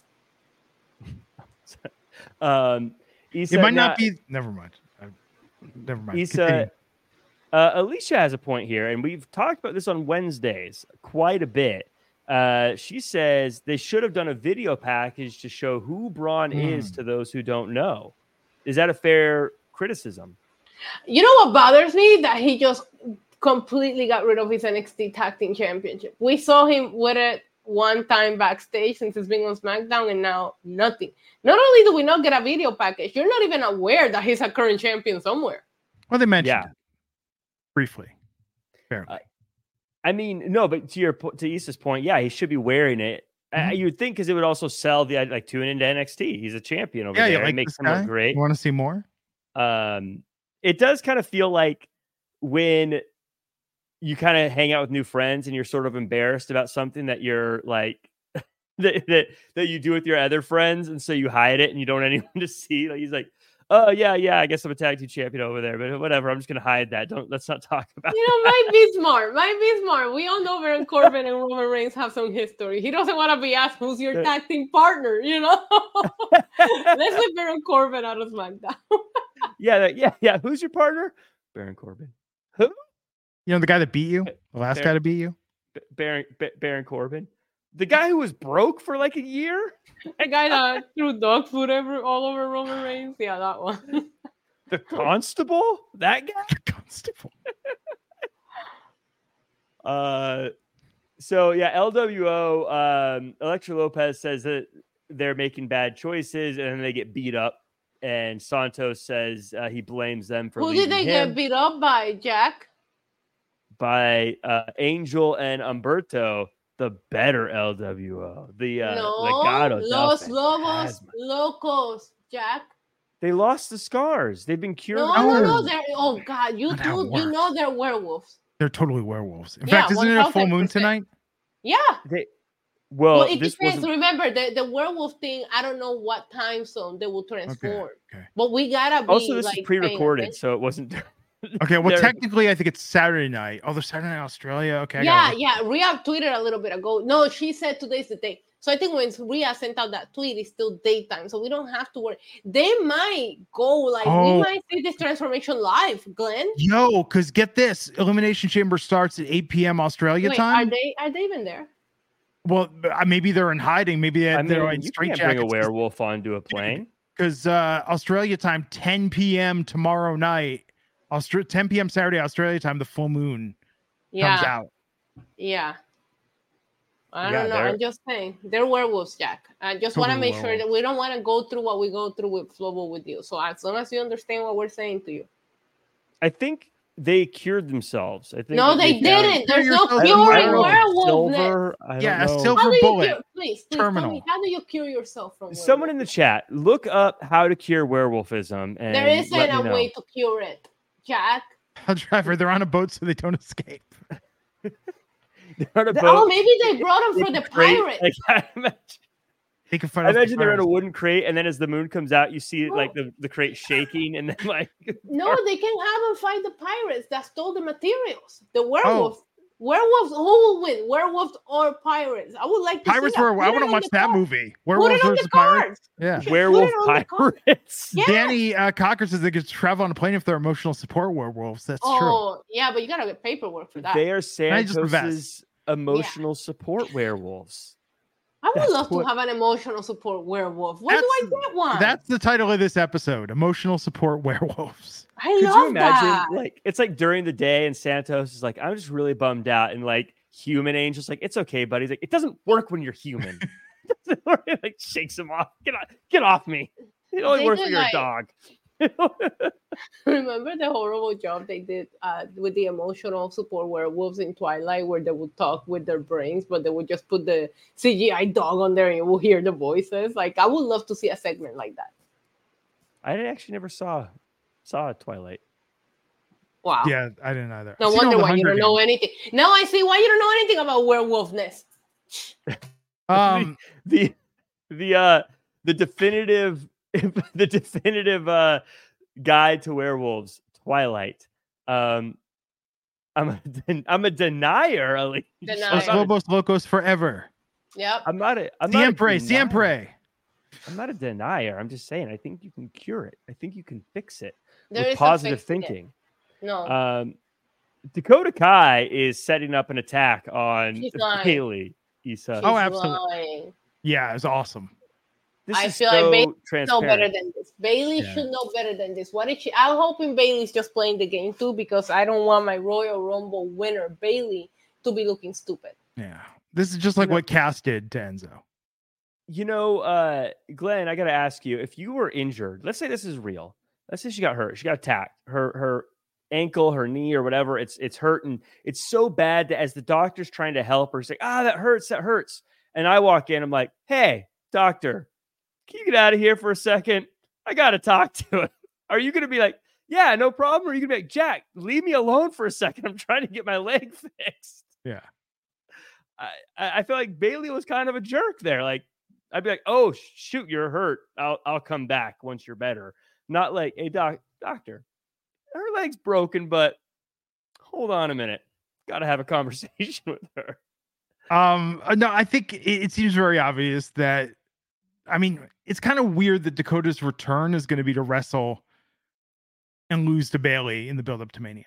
um, Issa, It might now- not be. Never mind. I, never mind. Issa, Continue. uh, Alicia has a point here, and we've talked about this on Wednesdays quite a bit. Uh, she says they should have done a video package to show who Braun Hmm. is to those who don't know. Is that a fair criticism? You know what bothers me? That he just completely got rid of his N X T Tag Team Championship. We saw him with it one time backstage since it's been on SmackDown, and now nothing. Not only do we not get a video package, you're not even aware that he's a current champion somewhere. Well, they mentioned Yeah. it briefly. Apparently. Uh, I mean, no, but to your po- to Issa's point, yeah, he should be wearing it. Uh, Mhm. you would think because it would also sell the like tune into N X T. He's a champion over yeah, you there. like It makes this him guy? look great. You want to see more? Um, it does kind of feel like when you kind of hang out with new friends and you're sort of embarrassed about something that you're like that, that that you do with your other friends, and so you hide it and you don't want anyone to see. Like he's like, oh yeah, yeah, I guess I'm a tag team champion over there, but whatever. I'm just gonna hide that. Don't let's not talk about. You know, might be smart. Might be smart. We all know Baron Corbin and Roman Reigns have some history. He doesn't want to be asked who's your Yeah. tag team partner, you know? Let's leave Baron Corbin out of SmackDown. yeah, that- yeah, yeah. Who's your partner? Baron Corbin. Who? You know the guy that beat you? The last There- guy to beat you? B- Baron B- Baron Corbin. The guy who was broke for like a year. The guy that threw dog food every, all over Roman Reigns. Yeah, that one. The constable. That guy. Constable. Uh, so yeah, L W O. Um, Elektra Lopez says that they're making bad choices, and then they get beat up. And Santos says uh, he blames them for Who leaving did they him get beat up by, Jack? by uh, Angel and Umberto, the better L W O. The uh, no, Legado del Los Lobos Fantasma. Locos, Jack. They lost the scars. They've been cured. No, no, no. Oh. They're, oh, God. You, Not how it do, you works. know they're werewolves. They're totally werewolves. In Yeah, fact, isn't it a full moon one thousand percent. tonight? Yeah. They, well, Well, it this depends. wasn't. Remember, the, the werewolf thing, I don't know what time zone they will transform. okay. But we gotta be Also, this like, is pre-recorded, paying so it wasn't. Okay, well, They're- technically, I think it's Saturday night. Oh, there's Saturday night in Australia. Okay. I Yeah, gotta- yeah. Rhea tweeted a little bit ago. No, she said today's the day. So I think when Rhea sent out that tweet, it's still daytime. So we don't have to worry. They might go like Oh. we might see this transformation live, Glenn. Yo, because get this, Elimination Chamber starts at eight p.m. Australia Wait, time. are they are they even there? Well, uh, maybe they're in hiding. Maybe they're, I mean, they're in you straight can't bring a jackets. werewolf onto a plane. Because uh, Australia time, ten p.m. tomorrow night, Austra- ten p.m. Saturday, Australia time, the full moon Yeah. comes out. Yeah. I Yeah, don't know. they're- I'm just saying. They're werewolves, Jack. I just want to Totally make sure werewolf. that we don't want to go through what we go through with Flobo with you. So as long as you understand what we're saying to you. I think they cured themselves. I think No, that they found- didn't. There's no yourself. I don't- I curing don't know, werewolfness. silver. I Yeah, don't a know. silver How do you bullet. cure? Please, please Terminal. tell me. How do you cure yourself from Someone in the werewolf? chat, look up how to cure werewolfism, and There isn't let me a know. way to cure it, Jack. Driver, they're on a boat so they don't escape. They're on a The- boat. oh, maybe they brought them for the crate. pirates. Like, I imagine, They can find I out the imagine they're in a pirates. wooden crate, and then as the moon comes out, you see No. like the, the crate shaking, and then like No, they can have them fight the pirates that stole the materials. The Oh. werewolves. Werewolves. Who will win? Werewolves or pirates? I would like to Pirates see were. that. I Put it want to on watch the that card. movie. Put Werewolves it on versus the pirates. cards. Yeah. You should werewolf put it on the card. pirates. Yeah. Danny uh, Cocker says they could travel on a plane if they're emotional support werewolves. That's true. Oh, yeah, but you gotta get paperwork for that. They are I just invest. Santos's emotional support werewolves. I would That's love what- to have an emotional support werewolf. Where do I That's- get one? That's the title of this episode: Emotional Support Werewolves. I Could love you imagine? that. Like, it's like during the day, and Santos is like, "I'm just really bummed out," and like Human Angel's like, "It's okay, buddy." He's like, "It doesn't work when you're human." It doesn't work. It, like shakes him off. Get off! Get off me! It only They works do when you're a like- dog. Remember the horrible job they did uh, with the emotional support werewolves in Twilight, where they would talk with their brains, but they would just put the C G I dog on there and you will hear the voices. Like, I would love to see a segment like that. I actually never saw saw Twilight. Wow. Yeah, I didn't either. No I've seen all wonder the why you Hunger don't know Games. anything. Now I see why you don't know anything about werewolfness. Um, the the uh the definitive the definitive uh guide to werewolves, Twilight. Um I'm a den- I'm a denier, Alicia. Denier. Los Lobos Locos forever. Yep. I'm not a I'm not a Siempre, denier. siempre. I'm not a denier. I'm just saying I think you can cure it. I think you can fix it There with is a positive fix to it. thinking. No. Um Dakota Kai is setting up an attack on She's lying. Bailey Issa. Oh, She's absolutely. lying. Yeah, it was awesome. This I is feel like so Bailey know transparent. better than this. Bailey Yeah. should know better than this. What did she? I'm hoping Bailey's just playing the game too, because I don't want my Royal Rumble winner Bailey to be looking stupid. Yeah, this is just like know- what Cass did to Enzo. You know, uh, Glenn, I got to ask you, if you were injured, let's say this is real. Let's say she got hurt. She got attacked. Her her ankle, her knee, or whatever. It's it's hurting. It's so bad that as the doctor's trying to help her, she's like, ah, that hurts. That hurts. And I walk in. I'm like, hey, doctor, can you get out of here for a second? I got to talk to him. Are you going to be like, yeah, no problem? Or are you going to be like, Jack, leave me alone for a second. I'm trying to get my leg fixed. Yeah. I, I I feel like Bailey was kind of a jerk there. Like, I'd be like, oh, shoot, you're hurt. I'll I'll come back once you're better. Not like, hey, doc, doctor, her leg's broken, but hold on a minute. Got to have a conversation with her. Um, uh, no, I think it, it seems very obvious that, I mean, it's kind of weird that Dakota's return is going to be to wrestle and lose to Bailey in the build up to Mania.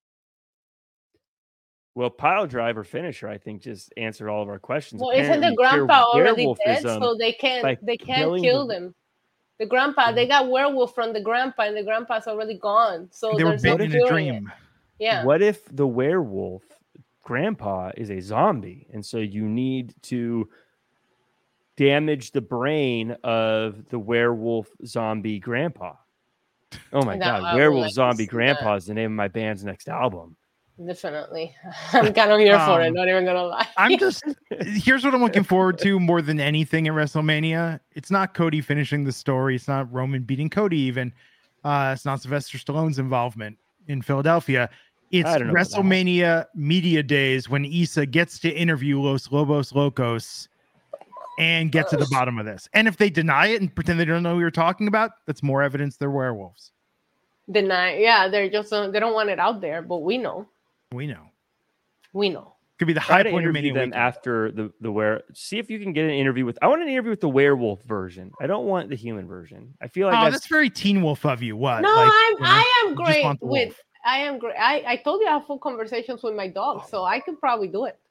Well, pile driver finisher, I think, just answered all of our questions. Well, isn't the Apparently, cure grandpa already dead, werewolfism so they by can't they can't killing kill the- them. The grandpa, they got werewolf from the grandpa, and the grandpa's already gone. So They were there's no bitten in a curing it. dream. Yeah. What if the werewolf grandpa is a zombie, and so you need to damage the brain of the werewolf zombie grandpa? Oh my No, I god, would werewolf like to zombie see grandpa is the name of my band's next album. Definitely. I'm kind of here for it, Um, not even gonna lie. I'm just here's what I'm looking forward to more than anything at WrestleMania. It's not Cody finishing the story. It's not Roman beating Cody. Even uh, it's not Sylvester Stallone's involvement in Philadelphia. It's I don't know about that. WrestleMania media days when Issa gets to interview Los Lobos Locos and get to the bottom of this. And if they deny it and pretend they don't know who you're talking about, that's more evidence they're werewolves. Deny. Yeah, they're just uh, they don't want it out there, but we know. We know. We know. Could be the Try high to point of interview Mania them weekend. after the the were. See if you can get an interview with. I want an interview with the werewolf version. I don't want the human version. I feel like Oh, that's, that's very Teen Wolf of you. What? No, Like, I'm you know, I am you just great want the with wolf. I am great. I, I told you I have full conversations with my dog, so I could probably do it.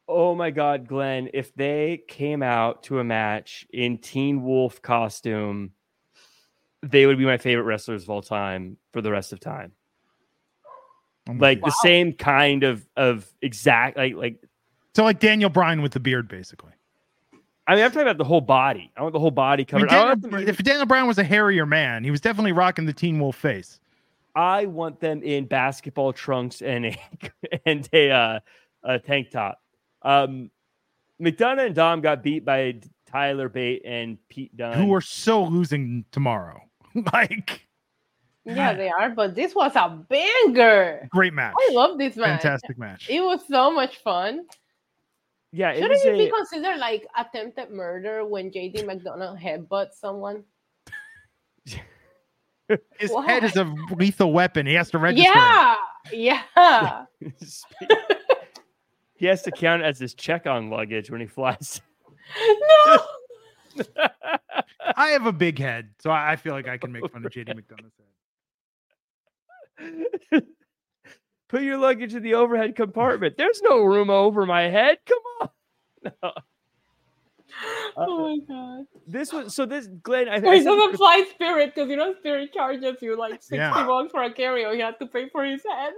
Oh my God, Glenn! If they came out to a match in Teen Wolf costume, they would be my favorite wrestlers of all time for the rest of time. Like the same kind of of exact like like. So like Daniel Bryan with the beard, basically. I mean, I'm talking about the whole body. I want the whole body covered. I mean, I Daniel, want them, if Daniel Bryan was a hairier man, he was definitely rocking the Teen Wolf face. I want them in basketball trunks and a and a, uh, a tank top. Um, McDonough and Dom got beat by Tyler Bate and Pete Dunne, who are so losing tomorrow. Like, yeah, they are. But this was a banger. Great match. I love this match. Fantastic match. It was so much fun. Yeah, it shouldn't was it a, be considered like attempted murder when J D McDonough headbutts someone? His Why? head is a lethal weapon. He has to register. Yeah, yeah. He has to count as his check-on luggage when he flies. No. I have a big head, so I I feel like I can make fun of J D McDonough's head. Put your luggage in the overhead compartment. There's no room over my head. Come on. No. Oh my God. This was so. This Glenn. I, So I he said doesn't this- fly Spirit because you know Spirit charges you like sixty Yeah. bucks for a carry-on. He had to pay for his head.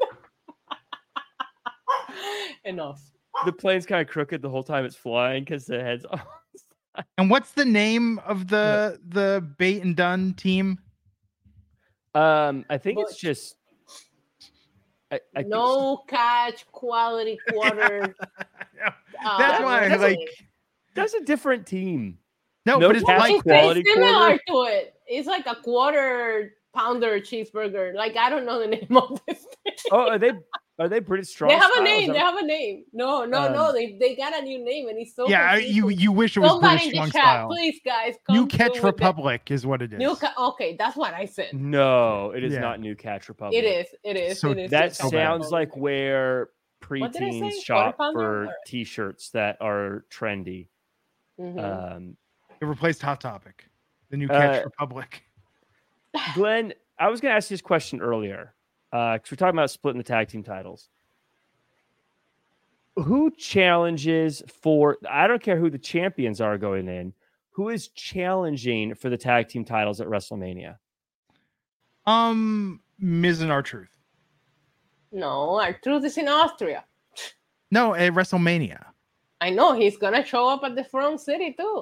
Enough. the plane's kind of crooked the whole time it's flying because the head's off. And what's the name of the the Bait and Dunn team? Um, I think Butch. it's just. I, I think No catch quality quarter. uh, That's why, wrestling. like, that's a different team. no, No but it's catch like It's quality very similar quarter? to it. It's like a quarter pounder cheeseburger. Like I don't know the name of this thing. Oh, are they are they British strong? They have a style? Is name. that- They have a name. No, no, Um, no. They they got a new name, and it's so. yeah, I- you confusing. you wish it was Somebody British in the strong chat, style. please, guys. New come Catch through with the- Republic is what it is. New ca- okay, that's what I said. No, it is Yeah. not New Catch Republic. It is. It is. So it is. That New Catch sounds Republic. like where What did I preteens say? shop Quarter pounder? for Or- T-shirts that are trendy. Mhm. Um, It replaced Hot Topic, the New Catch Uh, Republic. Glenn, I was going to ask you this question earlier because we're talking about splitting the tag team titles. Who challenges for? I don't care who the champions are going in. Who is challenging for the tag team titles at WrestleMania? Um, Miz and R-Truth. No, our truth is in Austria. No, at WrestleMania. I know he's gonna show up at the front city too.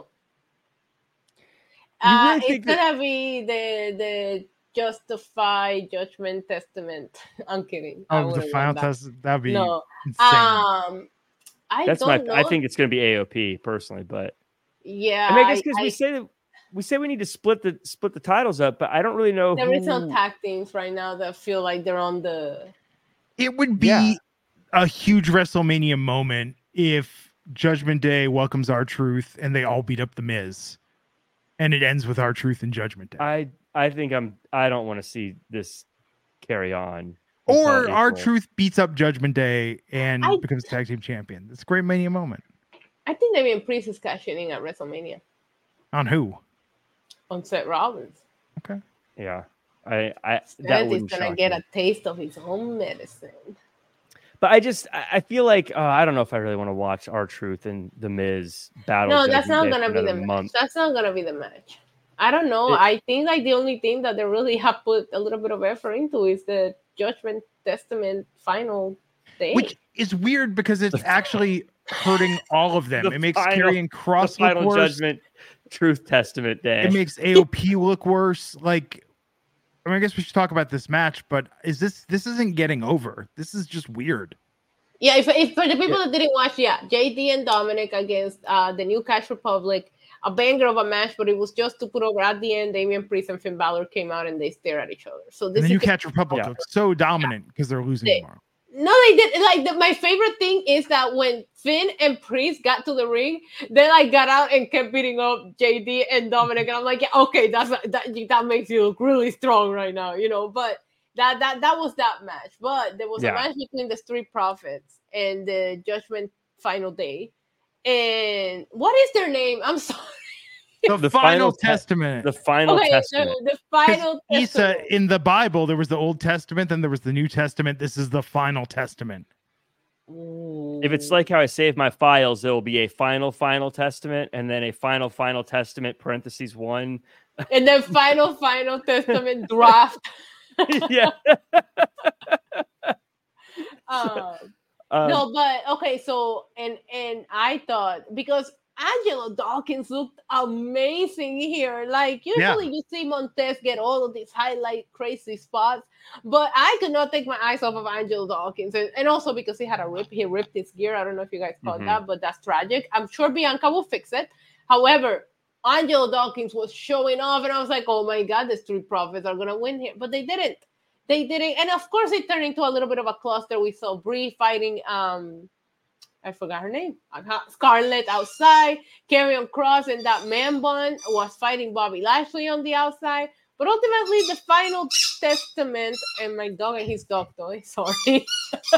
You Uh, really it's think that- gonna be the the Justify Judgment Testament. I'm kidding. I Oh, the wouldn't final want that. test. That'd be No, insane. um, I That's don't my. know. I think it's going to be A O P personally, but yeah. I mean, I guess because I- we say that we say we need to split the split the titles up, but I don't really know. there who... is no tag teams right now that feel like they're on the. It would be Yeah. a huge WrestleMania moment if Judgment Day welcomes R-Truth and they all beat up the Miz, and it ends with R-Truth and Judgment Day. I I think I'm. I don't want to see this carry on. until Or April. R-Truth beats up Judgment Day and I- becomes tag team champion. It's a great Mania moment. I think Damian Priest is cashing in at WrestleMania On who? on Seth Rollins. Okay. Yeah, I I that Seth is wouldn't gonna shock get me. a taste of his own medicine. But I just I I feel like uh, I don't know if I really want to watch R-Truth and the Miz battle. No, that's Judgment not Day gonna for be the another match. month. That's not gonna be the match. I don't know. It- I think like the only thing that they really have put a little bit of effort into is the Judgment Testament final day. Which is weird because it's actually hurting all of them. The It makes final- Karrion The Cross look final worse. judgment, Truth Testament Day. It makes A O P look worse. Like, I mean, I guess we should talk about this match, but is this this isn't getting over? This is just weird. yeah, if, if for the people that didn't watch, yeah, J D and Dominic against uh, the New Cash Republic, a banger of a match, but it was just to put over at the end. Damian Priest and Finn Balor came out and they stare at each other. So this And the is New the- Catch Republic Yeah. looks so dominant because they're losing They- tomorrow. No, they did. Like the, my favorite thing is that when Finn and Priest got to the ring, they like got out and kept beating up J D and Dominic, and I'm like, yeah, okay, that's that that makes you look really strong right now, you know. But that that that was that match. But there was Yeah. a match between the Street Profits and the Judgment Final Day. And what is their name? I'm sorry. The, The final, final te- testament. the final Okay, testament. the, the 'Cause final. Issa, Testament. in the Bible, there was the Old Testament, then there was the New Testament. This is the final testament. If it's like how I save my files, there will be a final, final testament, and then a final, final testament, parentheses one. And then final, final testament draft. Yeah. um, Um, no, but okay, so and and I thought because Angelo Dawkins looked amazing here. Like usually Yeah. you see Montez get all of these highlight crazy spots, but I could not take my eyes off of Angelo Dawkins, and, and also because he had a rip, he ripped his gear. I don't know if you guys caught Mhm. that, but that's tragic. I'm sure Bianca will fix it. However, Angelo Dawkins was showing off, and I was like, oh my god, the Street Profits are gonna win here, but they didn't. They didn't, and of course it turned into a little bit of a cluster. We saw Brie fighting um I forgot her name. Scarlett outside, Karrion Kross and that man bun was fighting Bobby Lashley on the outside. But ultimately, the final testament, and my dog and his dog toy, sorry.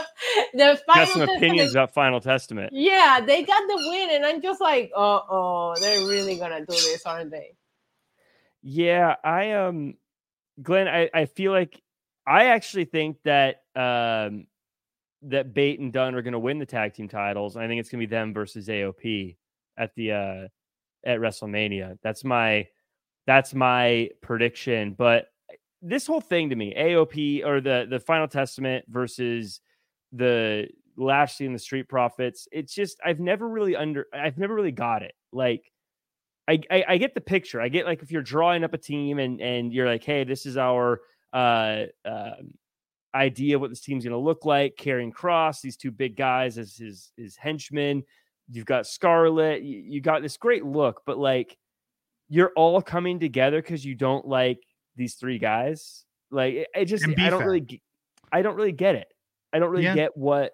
The final got some opinions about Final Testament. Yeah, they got the win, and I'm just like, uh oh, they're really gonna do this, aren't they? Yeah, I um, Glenn, I, I feel like I actually think that um that Bate and Dunn are going to win the tag team titles. And I think it's going to be them versus A O P at the uh at WrestleMania. That's my that's my prediction. But this whole thing to me, A O P or the the Final Testament versus the Lashley and the Street Profits, it's just I've never really under I've never really got it. Like I, I I get the picture. I get like if you're drawing up a team and and you're like, hey, this is our uh um idea what this team's going to look like. Karrion Kross, these two big guys as his his henchmen. You've got Scarlett. You, you got this great look, but like you're all coming together because you don't like these three guys. Like it, it just I don't really I don't really get it. I don't really Yeah. get what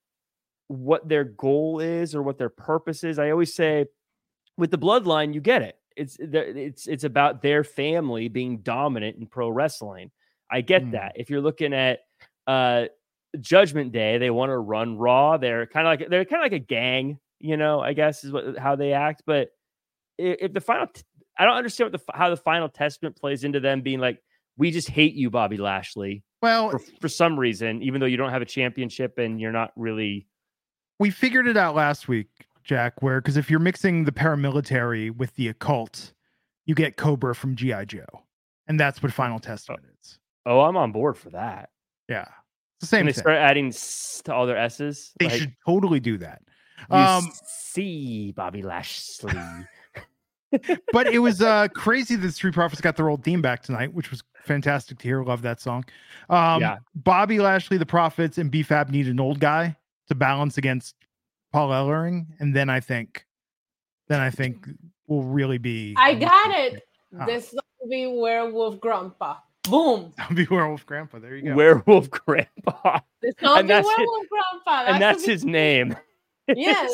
what their goal is or what their purpose is. I always say with the bloodline, you get it. It's it's it's about their family being dominant in pro wrestling. I get Mm. that. If you're looking at uh, Judgment Day, they want to run Raw. They're kind of like they're kind of like a gang, you know. I guess is what how they act. But if, if the final, t- I don't understand what the how the Final Testament plays into them being like, we just hate you, Bobby Lashley, Well, for, for some reason, even though you don't have a championship and you're not really. we figured it out last week, Jack, where because if you're mixing the paramilitary with the occult, you get Cobra from G I Joe. And that's what Final Testament is. Oh, I'm on board for that. Yeah. It's the same When they thing. start adding s to all their S's, They like, should totally do that. you Um, see Bobby Lashley. but it was uh crazy that Street Profits got their old theme back tonight, which was fantastic to hear. Love that song. Um, Yeah. Bobby Lashley, the Profits, and B Fab need an old guy to balance against Paul Ellering, and then I think, then I think will really be. I got it. Huh. This will be Werewolf Grandpa. Boom. That'll be Werewolf Grandpa. There you go. Werewolf Grandpa. This will And be that's it. Werewolf Grandpa. And that's should be- his name. Yes.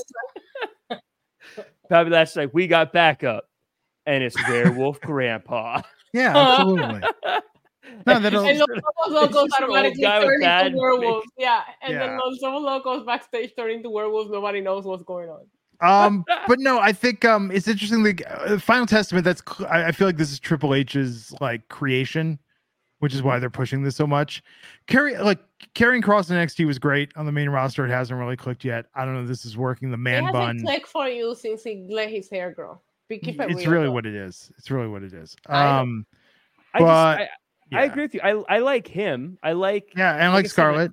Bobby Lashley's like, we got backup. And it's Werewolf Grandpa. Yeah, absolutely. No, that'll. And los Somos Locos just an old automatically guy with turn bad into werewolves. Yeah. And Yeah. then Los Somos Locos backstage turn into werewolves. Nobody knows what's going on. Um, but no, I think um, it's interesting. Like uh, Final Testament, that's cl- I, I feel like this is Triple H's like creation, which is why they're pushing this so much. Carry like Karrion Kross in N X T was great on the main roster. It hasn't really clicked yet. I don't know if this is working. The It man hasn't bun. clicked for you since he let his hair grow. Be- Keep it It's real, really though. what it is. It's really what it is. I know. Um, I, But, just, I, yeah. I agree with you. I, I like him. I like yeah, and like I like said, Scarlett.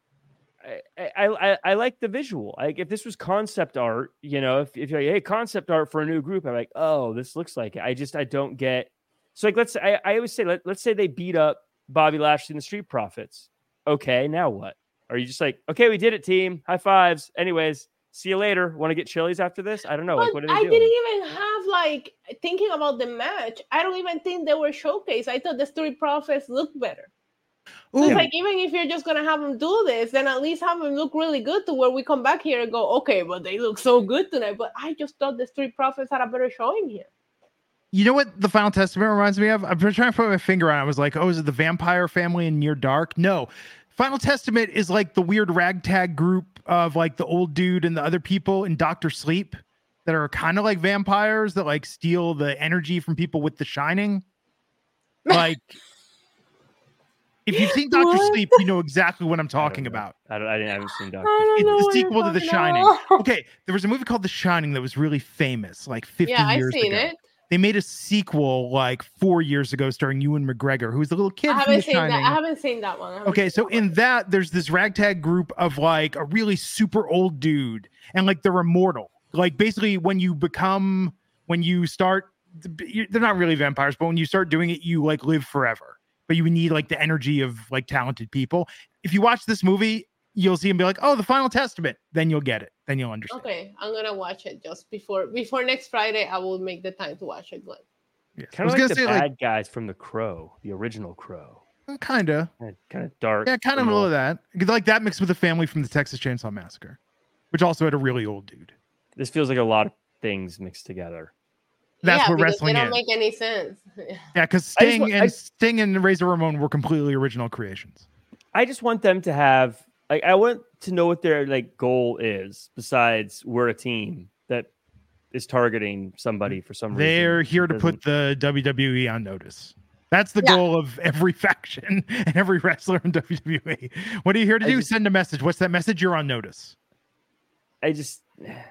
I, I, I, I like the visual. Like if this was concept art, you know, if, if you're like, hey, concept art for a new group, I'm like, oh, this looks like it. I just I don't get. So like let's I, I always say let, let's say they beat up Bobby Lashley and the Street Profits. Okay, now what? Are you just like, okay, we did it, team. High fives. Anyways, see you later. Want to get Chili's after this? I don't know. But Like, what are they I doing? didn't even have like thinking about the match. I don't even think they were showcased. I thought the Street Profits looked better. So Ooh, it's like even if you're just gonna have them do this, then at least have them look really good to where we come back here and go, okay, but they look so good tonight. But I just thought the Street Profits had a better showing here. you know what the Final Testament reminds me of? I'm trying to put my finger on it. I was like, oh, is it the vampire family in Near Dark? No. Final Testament is like the weird ragtag group of like the old dude and the other people in Doctor Sleep that are kind of like vampires that like steal the energy from people with The Shining. Like, If you've seen Doctor What? Sleep, you know exactly what I'm talking I don't know. about. I, don't, I, didn't, I haven't seen Doctor I don't It's know the what you're sequel to The talking Shining. about. Okay, there was a movie called The Shining that was really famous, like fifty Yeah, I've years seen ago. it. They made a sequel like four years ago starring Ewan McGregor, who's the little kid I from The haven't seen Shining. that. I haven't seen that one. I haven't Okay, seen so that one. in that, there's this ragtag group of like a really super old dude, and like they're immortal. Like basically, when you become, when you start, they're not really vampires, but when you start doing it, you like live forever. But you need like the energy of like talented people. If you watch this movie, you'll see him be like, "Oh, the Final Testament." Then you'll get it. Then you'll understand. Okay, I'm gonna watch it just before before next Friday. I will make the time to watch it, Glenn. Yes. I Kind was of like gonna the say bad like guys from The Crow, the original Crow. kind of, Kind of dark. yeah, kind of a criminal. little of that. Like that mixed with the family from the Texas Chainsaw Massacre, which also had a really old dude. This feels like a lot of things mixed together. That's yeah, what because wrestling they don't is. make any sense. Yeah, because I just Sting wa- and I- Sting and Razor Ramon were completely original creations. I just want them to have like I want to know what their like goal is besides we're a team that is targeting somebody for some reason. They're here to Doesn't- put the W W E on notice. That's the Yeah. goal of every faction and every wrestler in W W E. What are you here to I do? just- Send a message. What's that message? You're on notice. I just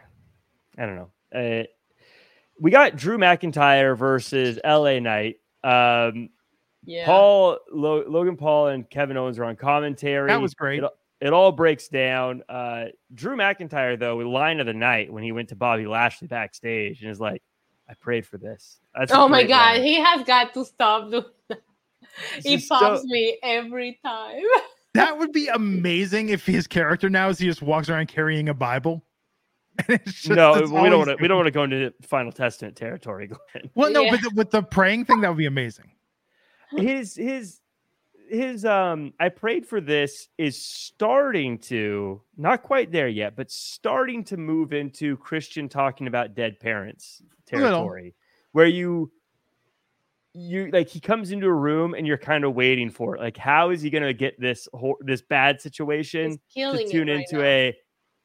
I don't know. Uh, we got Drew McIntyre versus L A Knight. Um, Yeah. Paul, Lo- Logan Paul, and Kevin Owens are on commentary. That was great. It, it all breaks down. Uh, Drew McIntyre, though, with line of the night when he went to Bobby Lashley backstage and is like, "I prayed for this." That's a Oh my great god, line. he has got to stop doing that. It's He just pops so- me every time. That would be amazing if his character now is he just walks around carrying a Bible. And it's just, no, that's we all don't he's want to. We don't doing. want to go into Final Testament territory, Glenn. Well, no, Yeah. but the, with the praying thing, that would be amazing. his his his um I prayed for this is starting to not quite there yet, but starting to move into Christian talking about dead parents A little. territory, where you you like he comes into a room and you're kind of waiting for it. Like, how is he going to get this whole, this bad situation He's to killing tune it right into now. a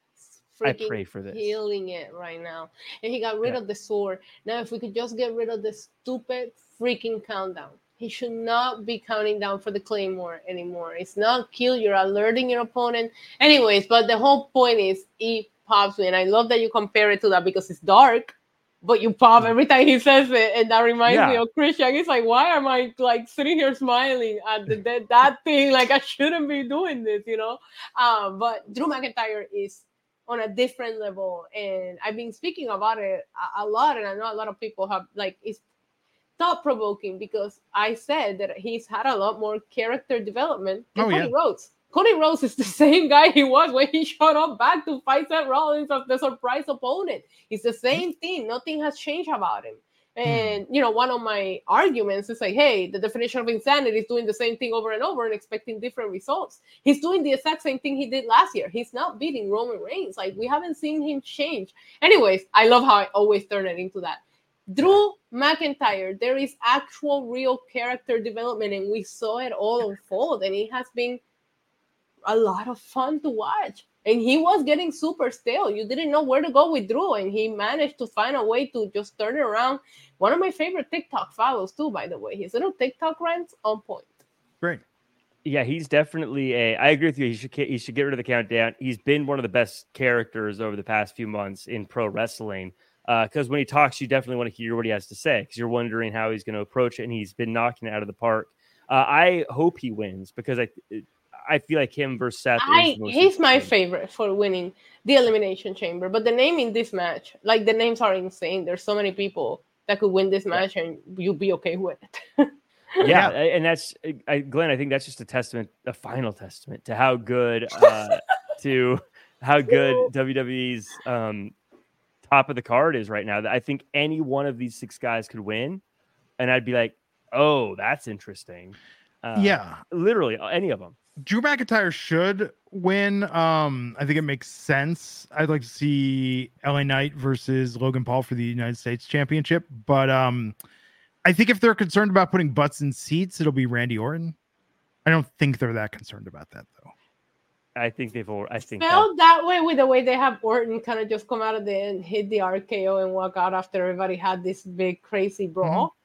I Freaking pray for this. Killing it right now. And he got rid Yeah. of the sword. Now, if we could just get rid of the stupid freaking countdown. He should not be counting down for the Claymore anymore. It's not kill. You're alerting your opponent. Anyways, but the whole point is he pops me. And I love that you compare it to that because it's dark, but you pop every time he says it. And that reminds me Yeah. of Christian. It's like, why am I like sitting here smiling at the, that, that thing? Like I shouldn't be doing this, you know? Um, but Drew McIntyre is on a different level. And I've been speaking about it a, a lot. And I know a lot of people have like, it's thought-provoking because I said that he's had a lot more character development than Oh, Cody yeah. Rhodes. Cody Rhodes is the same guy he was when he showed up back to fight Seth Rollins as the surprise opponent. It's the same thing. Nothing has changed about him. And, you know, one of my arguments is like, hey, the definition of insanity is doing the same thing over and over and expecting different results. He's doing the exact same thing he did last year. He's not beating Roman Reigns. Like, we haven't seen him change. Anyways, I love how I always turn it into that. Drew McIntyre, there is actual real character development, and we saw it all unfold, and it has been a lot of fun to watch. And he was getting super stale. You didn't know where to go with Drew, and he managed to find a way to just turn it around. One of my favorite TikTok follows, too, by the way. His little TikTok rants on point. Great. Yeah, he's definitely a. I agree with you. He should he should get rid of the countdown. He's been one of the best characters over the past few months in pro wrestling. Because uh, when he talks, you definitely want to hear what he has to say. Because you're wondering how he's going to approach it, and he's been knocking it out of the park. Uh, I hope he wins because I I feel like him versus Seth. I, is the most he's my interesting. favorite for winning the Elimination Chamber. But the name in this match, like the names are insane. There's so many people that could win this match, and you'll be okay with it. Yeah, and that's I, Glenn. I think that's just a testament, a final testament to how good, uh, to how good W W E's um, top of the card is right now. That I think any one of these six guys could win, and I'd be like, "Oh, that's interesting." Uh, Yeah. literally any of them. Drew McIntyre should win. Um, I think it makes sense. I'd like to see L A Knight versus Logan Paul for the United States Championship, but um, I think if they're concerned about putting butts in seats, it'll be Randy Orton. I don't think they're that concerned about that, though. I think they've. al- I think that, Felt that way with the way they have Orton kind of just come out of the and hit the R K O and walk out after everybody had this big crazy brawl.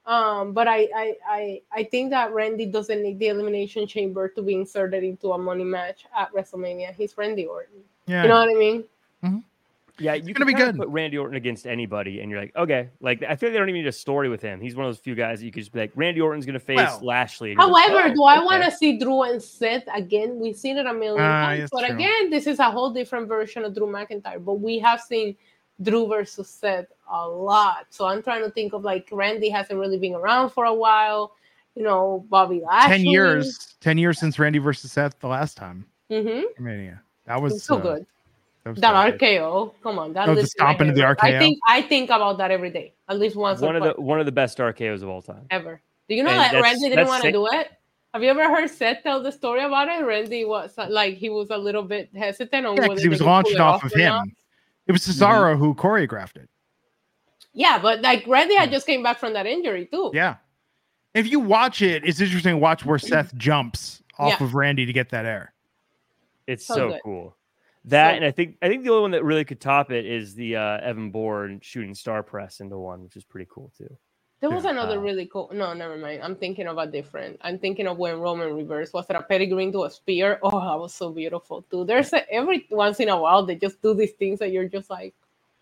Um, but I, I, I, I think that Randy doesn't need the Elimination Chamber to be inserted into a money match at WrestleMania. He's Randy Orton. Yeah. You know what I mean? Mm-hmm. Yeah, you It's can gonna be kinda good. put Randy Orton against anybody, and you're like, okay, like I feel like they don't even need a story with him. He's one of those few guys that you could just be like, Randy Orton's gonna face Well, Lashley. And you're like, However, oh, do I okay. want to see Drew and Seth again? We've seen it a million Ah, times, yes, but true. again, this is a whole different version of Drew McIntyre. But we have seen Drew versus Seth a lot, so I'm trying to think of like Randy hasn't really been around for a while. You know, Bobby Lashley. Ten years, ten years since Randy versus Seth the last time. Mm-hmm. Mania. That was It's so uh, good. That, was That so good. R K O, come on, that Oh, the lives stomp in my into the head. R K O? I think I think about that every day, at least once one or of twice the one of the best R K Os of all time. ever. Do you know And that that's- Randy didn't that's want to sa- do it? Have you ever heard Seth tell the story about it? Randy was uh, like he was a little bit hesitant on Yeah, whether because he was they could pull launching it off of or not. him. It was Cesaro who choreographed it. Yeah, but like Randy had just came back from that injury too. Yeah. If you watch it, it's interesting to watch where Seth jumps off Yeah. of Randy to get that air. It's So so good. cool. That So- and I think I think the only one that really could top it is the uh, Evan Bourne shooting star press into one, which is pretty cool too. There was Yeah. another Uh, really cool. No, never mind. I'm thinking of a different. I'm thinking of when Roman reversed. Was it a pedigree into a spear? Oh, that was so beautiful too. There's a, every once in a while they just do these things that you're just like,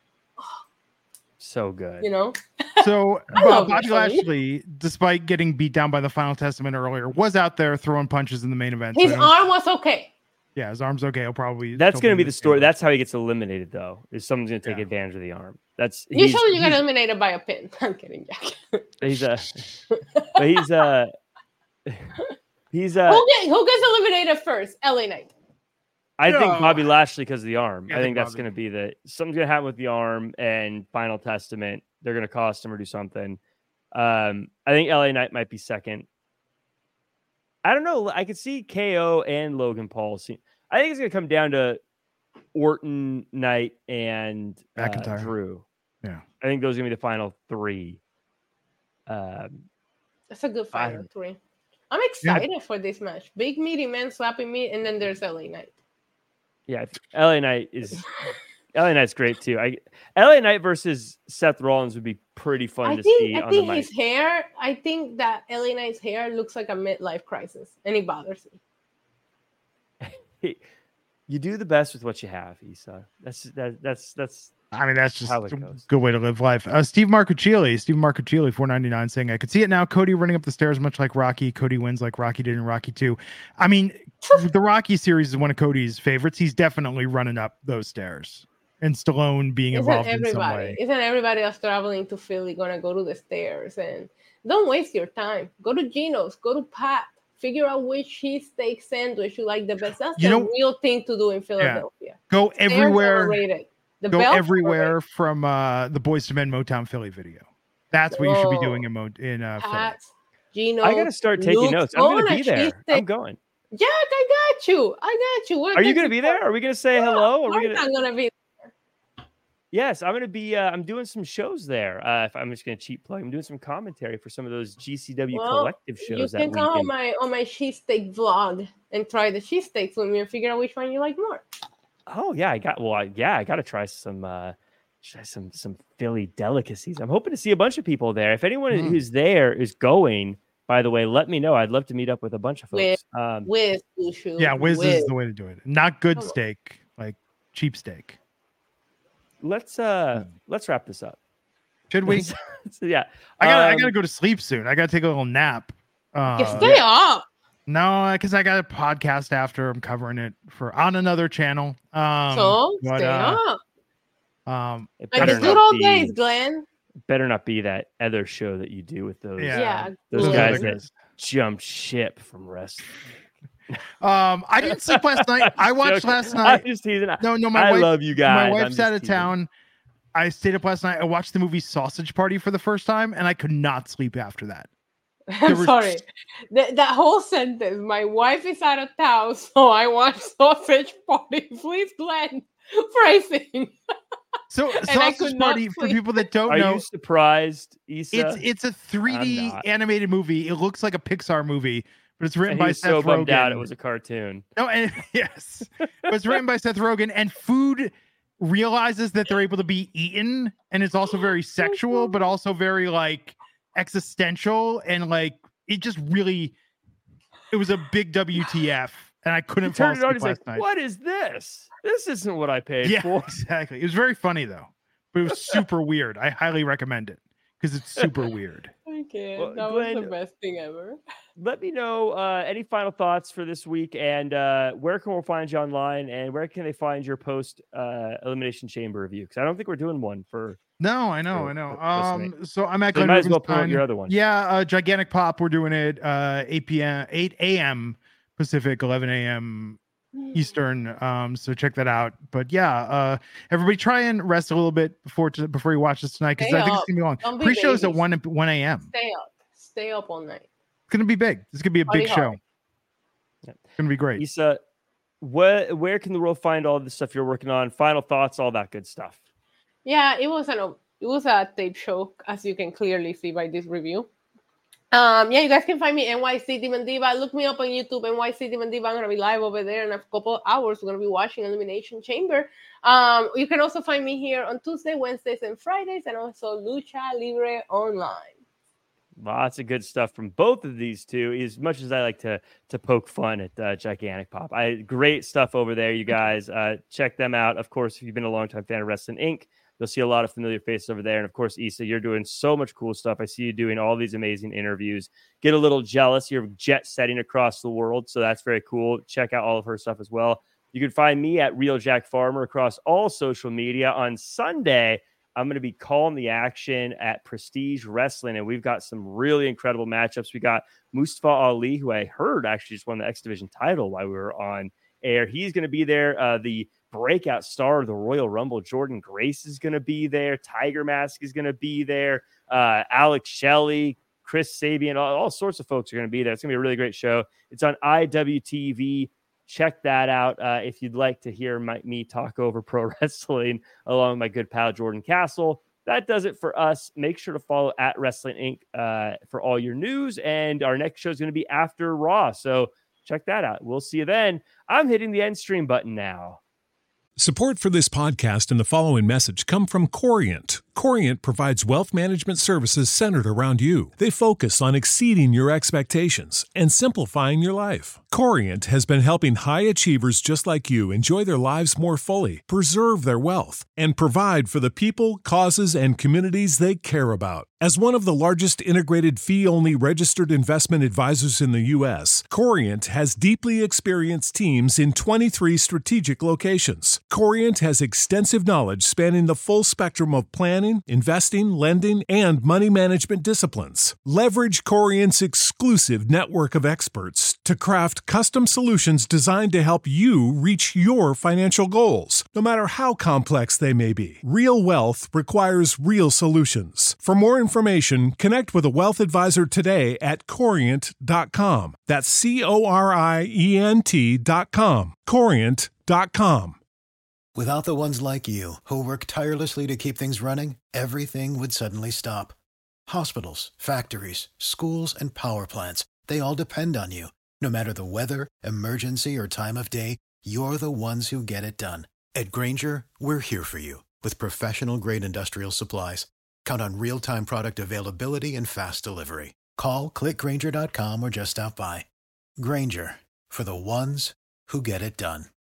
So good. you know. So I Bob- love Bobby wrestling. Lashley, despite getting beat down by the Final Testament earlier, was out there throwing punches in the main event. so His I don't- arm was okay. yeah, his arm's okay. He'll probably That's still going to be in the story. game. That's how he gets eliminated, though. Is someone's going to take Yeah. advantage of the arm. That's he's, Usually you get he's, eliminated by a pin. I'm kidding, Jack. he's a, but he's a, he's a. who, get, who gets eliminated first? L A Knight. I think No. Bobby Lashley because of the arm. Yeah, I I think think that's Bobby. going to be the something's going to happen with the arm and Final Testament. They're going to cost him or do something. Um, I think L A Knight might be second. I don't know. I could see K O and Logan Paul. See, I think it's going to come down to Orton, Knight, and uh, McIntyre. Drew. Yeah. I think those are going to be the final three. Um, That's a good I final don't- three. I'm excited for this match. Big meaty man slapping me, and then there's L A Knight. yeah, L A Knight is L A Knight's great too. I L A Knight versus Seth Rollins would be pretty fun I to think see I on the think mic. his hair. I think that L A Knight's hair looks like a midlife crisis, and it bothers me. You do the best with what you have, Issa. That's that, that's that's I mean, that's just how it a goes. good way to live life. Uh, Steve Marcuccioli, Steve Marcuccioli, four ninety-nine, saying, I could see it now. Cody running up the stairs much like Rocky. Cody wins like Rocky did in Rocky two. I mean, the Rocky series is one of Cody's favorites. He's definitely running up those stairs. And Stallone being Isn't involved in some everybody? way. Isn't everybody that's traveling to Philly gonna go to the stairs? And don't waste your time. Go to Gino's. Go to Pat. Figure out which cheesesteak sandwich you like the best. That's You the know- real thing to do in Philadelphia. Go Stairs everywhere. overrated. The Go Belt's everywhere overrated. from uh, the Boys to Men Motown Philly video. That's what you should be Whoa. doing in Mo- in uh, Philly. Pat, Gino. I gotta start taking Luke, notes. I'm go gonna on a be there. I'm cheesesteak. going. Jack, I got you. I got you. What Are you makes gonna be there? Are we gonna say Yeah, hello? Are of we course gonna? I'm gonna be. Yes, I'm gonna be. Uh, I'm doing some shows there. Uh, if I'm just gonna cheap plug, I'm doing some commentary for some of those G C W Well, collective You shows that can come on weekend. my on my cheesesteak vlog and try the cheesesteaks with me and figure out which one you like more. Oh yeah, I got. Well, I, yeah, I got to try some. Uh, try some some Philly delicacies. I'm hoping to see a bunch of people there. If anyone Mm. who's there is going, by the way, let me know. I'd love to meet up with a bunch of With- folks. Um, With Bushu. Yeah, Wiz with. is the way to do it. Not good Come on. steak, like cheap steak. let's uh, let's wrap this up. Should we? So, yeah, I gotta, I um, gotta go to sleep soon. I gotta take a little nap. Uh, Yeah, stay up. No, because I got a podcast after. I'm covering it for on another channel. Um, so but, stay uh, up. um, It Like better the not good old be- days, Glenn. better not be that other show that you do with those Yeah. Yeah. those Glenn. guys other that jumped ship from wrestling. um, I didn't sleep last night. I watched Joking. last night. I'm just teasing. No, no, my I wife. love you guys. My I'm wife's just out of teasing. town. I stayed up last night. I watched the movie Sausage Party for the first time, and I could not sleep after that. I'm were- sorry. That, that whole sentence. My wife is out of town, so I watch Sausage Party. Please, Glenn. Phrasing. So I Sausage could not Party, for sleep. people that don't Are know, you surprised, Issa? it's it's a three D not. animated movie. It looks like a Pixar movie, but it's written And he by was Seth so bummed Rogen. out it was a cartoon. No, and yes, but it's written by Seth Rogen, and food realizes that they're able to be eaten, and it's also very sexual, but also very like existential and like it just really it was a big W T F and I couldn't fall Turned it on, asleep he's last like, night. what is this? This isn't what I paid Yeah, for. exactly. It was very funny though, but it was super weird. I highly recommend it because it's super weird. I can't. Well, that Glenn, was the best thing ever. Let me know uh, any final thoughts for this week, and uh, where can we find you online, and where can they find your post uh, Elimination Chamber review? Because I don't think we're doing one for. No, I know, for, I know. for Um, so I'm at so you Glenn might as well promote Rubenstein. your other one. Yeah, uh, Gigantic Pop. We're doing it uh, eight p.m. eight a.m. Pacific, eleven a.m. Eastern. Um, so check that out. But yeah, uh, everybody try and rest a little bit before to, before you watch this tonight because I think up. it's gonna be long. Don't be Pre-show's at babies. one one a.m. Stay up. Stay up all night. It's gonna be big. It's gonna be a Party big hard. show. It's gonna be great. Issa, where where can the world find all the stuff you're working on? Final thoughts, all that good stuff. Yeah, it was an it was a tape show, as you can clearly see by this review. Um, yeah, you guys can find me N Y C Demon Diva. Look me up on YouTube, N Y C Demon Diva. I'm gonna be live over there in a couple of hours. We're gonna be watching Elimination Chamber. Um, you can also find me here on Tuesday, Wednesdays, and Fridays, and also Lucha Libre Online. Lots of good stuff from both of these two. As much as I like to to poke fun at uh, Gigantic Pop, I great stuff over there, you guys. Uh, check them out. Of course, if you've been a longtime fan of Wrestling Incorporated, you'll see a lot of familiar faces over there. And of course, Issa, you're doing so much cool stuff. I see you doing all these amazing interviews. Get a little jealous. You're jet setting across the world, so that's very cool. Check out all of her stuff as well. You can find me at Real Jack Farmer across all social media. On Sunday, I'm going to be calling the action at Prestige Wrestling, and we've got some really incredible matchups. We got Mustafa Ali, who I heard actually just won the X Division title while we were on air. He's going to be there. Uh, the breakout star of the Royal Rumble, Jordan Grace, is going to be there. Tiger Mask is going to be there. Uh, Alex Shelley, Chris Sabian, all, all sorts of folks are going to be there. It's going to be a really great show. It's on I W T V. Check that out uh, if you'd like to hear my, me talk over pro wrestling along with my good pal Jordan Castle. That does it for us. Make sure to follow at Wrestling Incorporated uh, for all your news. And our next show is going to be after Raw. So check that out. We'll see you then. I'm hitting the end stream button now. Support for this podcast and the following message come from Corient. Corient provides wealth management services centered around you. They focus on exceeding your expectations and simplifying your life. Corient has been helping high achievers just like you enjoy their lives more fully, preserve their wealth, and provide for the people, causes, and communities they care about. As one of the largest integrated fee-only registered investment advisors in the U S, Corient has deeply experienced teams in twenty-three strategic locations. Corient has extensive knowledge spanning the full spectrum of planning, investing, lending, and money management disciplines. Leverage Corient's exclusive network of experts to craft custom solutions designed to help you reach your financial goals, no matter how complex they may be. Real wealth requires real solutions. For more information, connect with a wealth advisor today at corient dot com. That's C O R I E N T dot com. corient dot com. Without the ones like you, who work tirelessly to keep things running, everything would suddenly stop. Hospitals, factories, schools, and power plants, they all depend on you. No matter the weather, emergency, or time of day, you're the ones who get it done. At Grainger, we're here for you with professional-grade industrial supplies. Count on real-time product availability and fast delivery. Call, click Grainger dot com, or just stop by. Grainger, for the ones who get it done.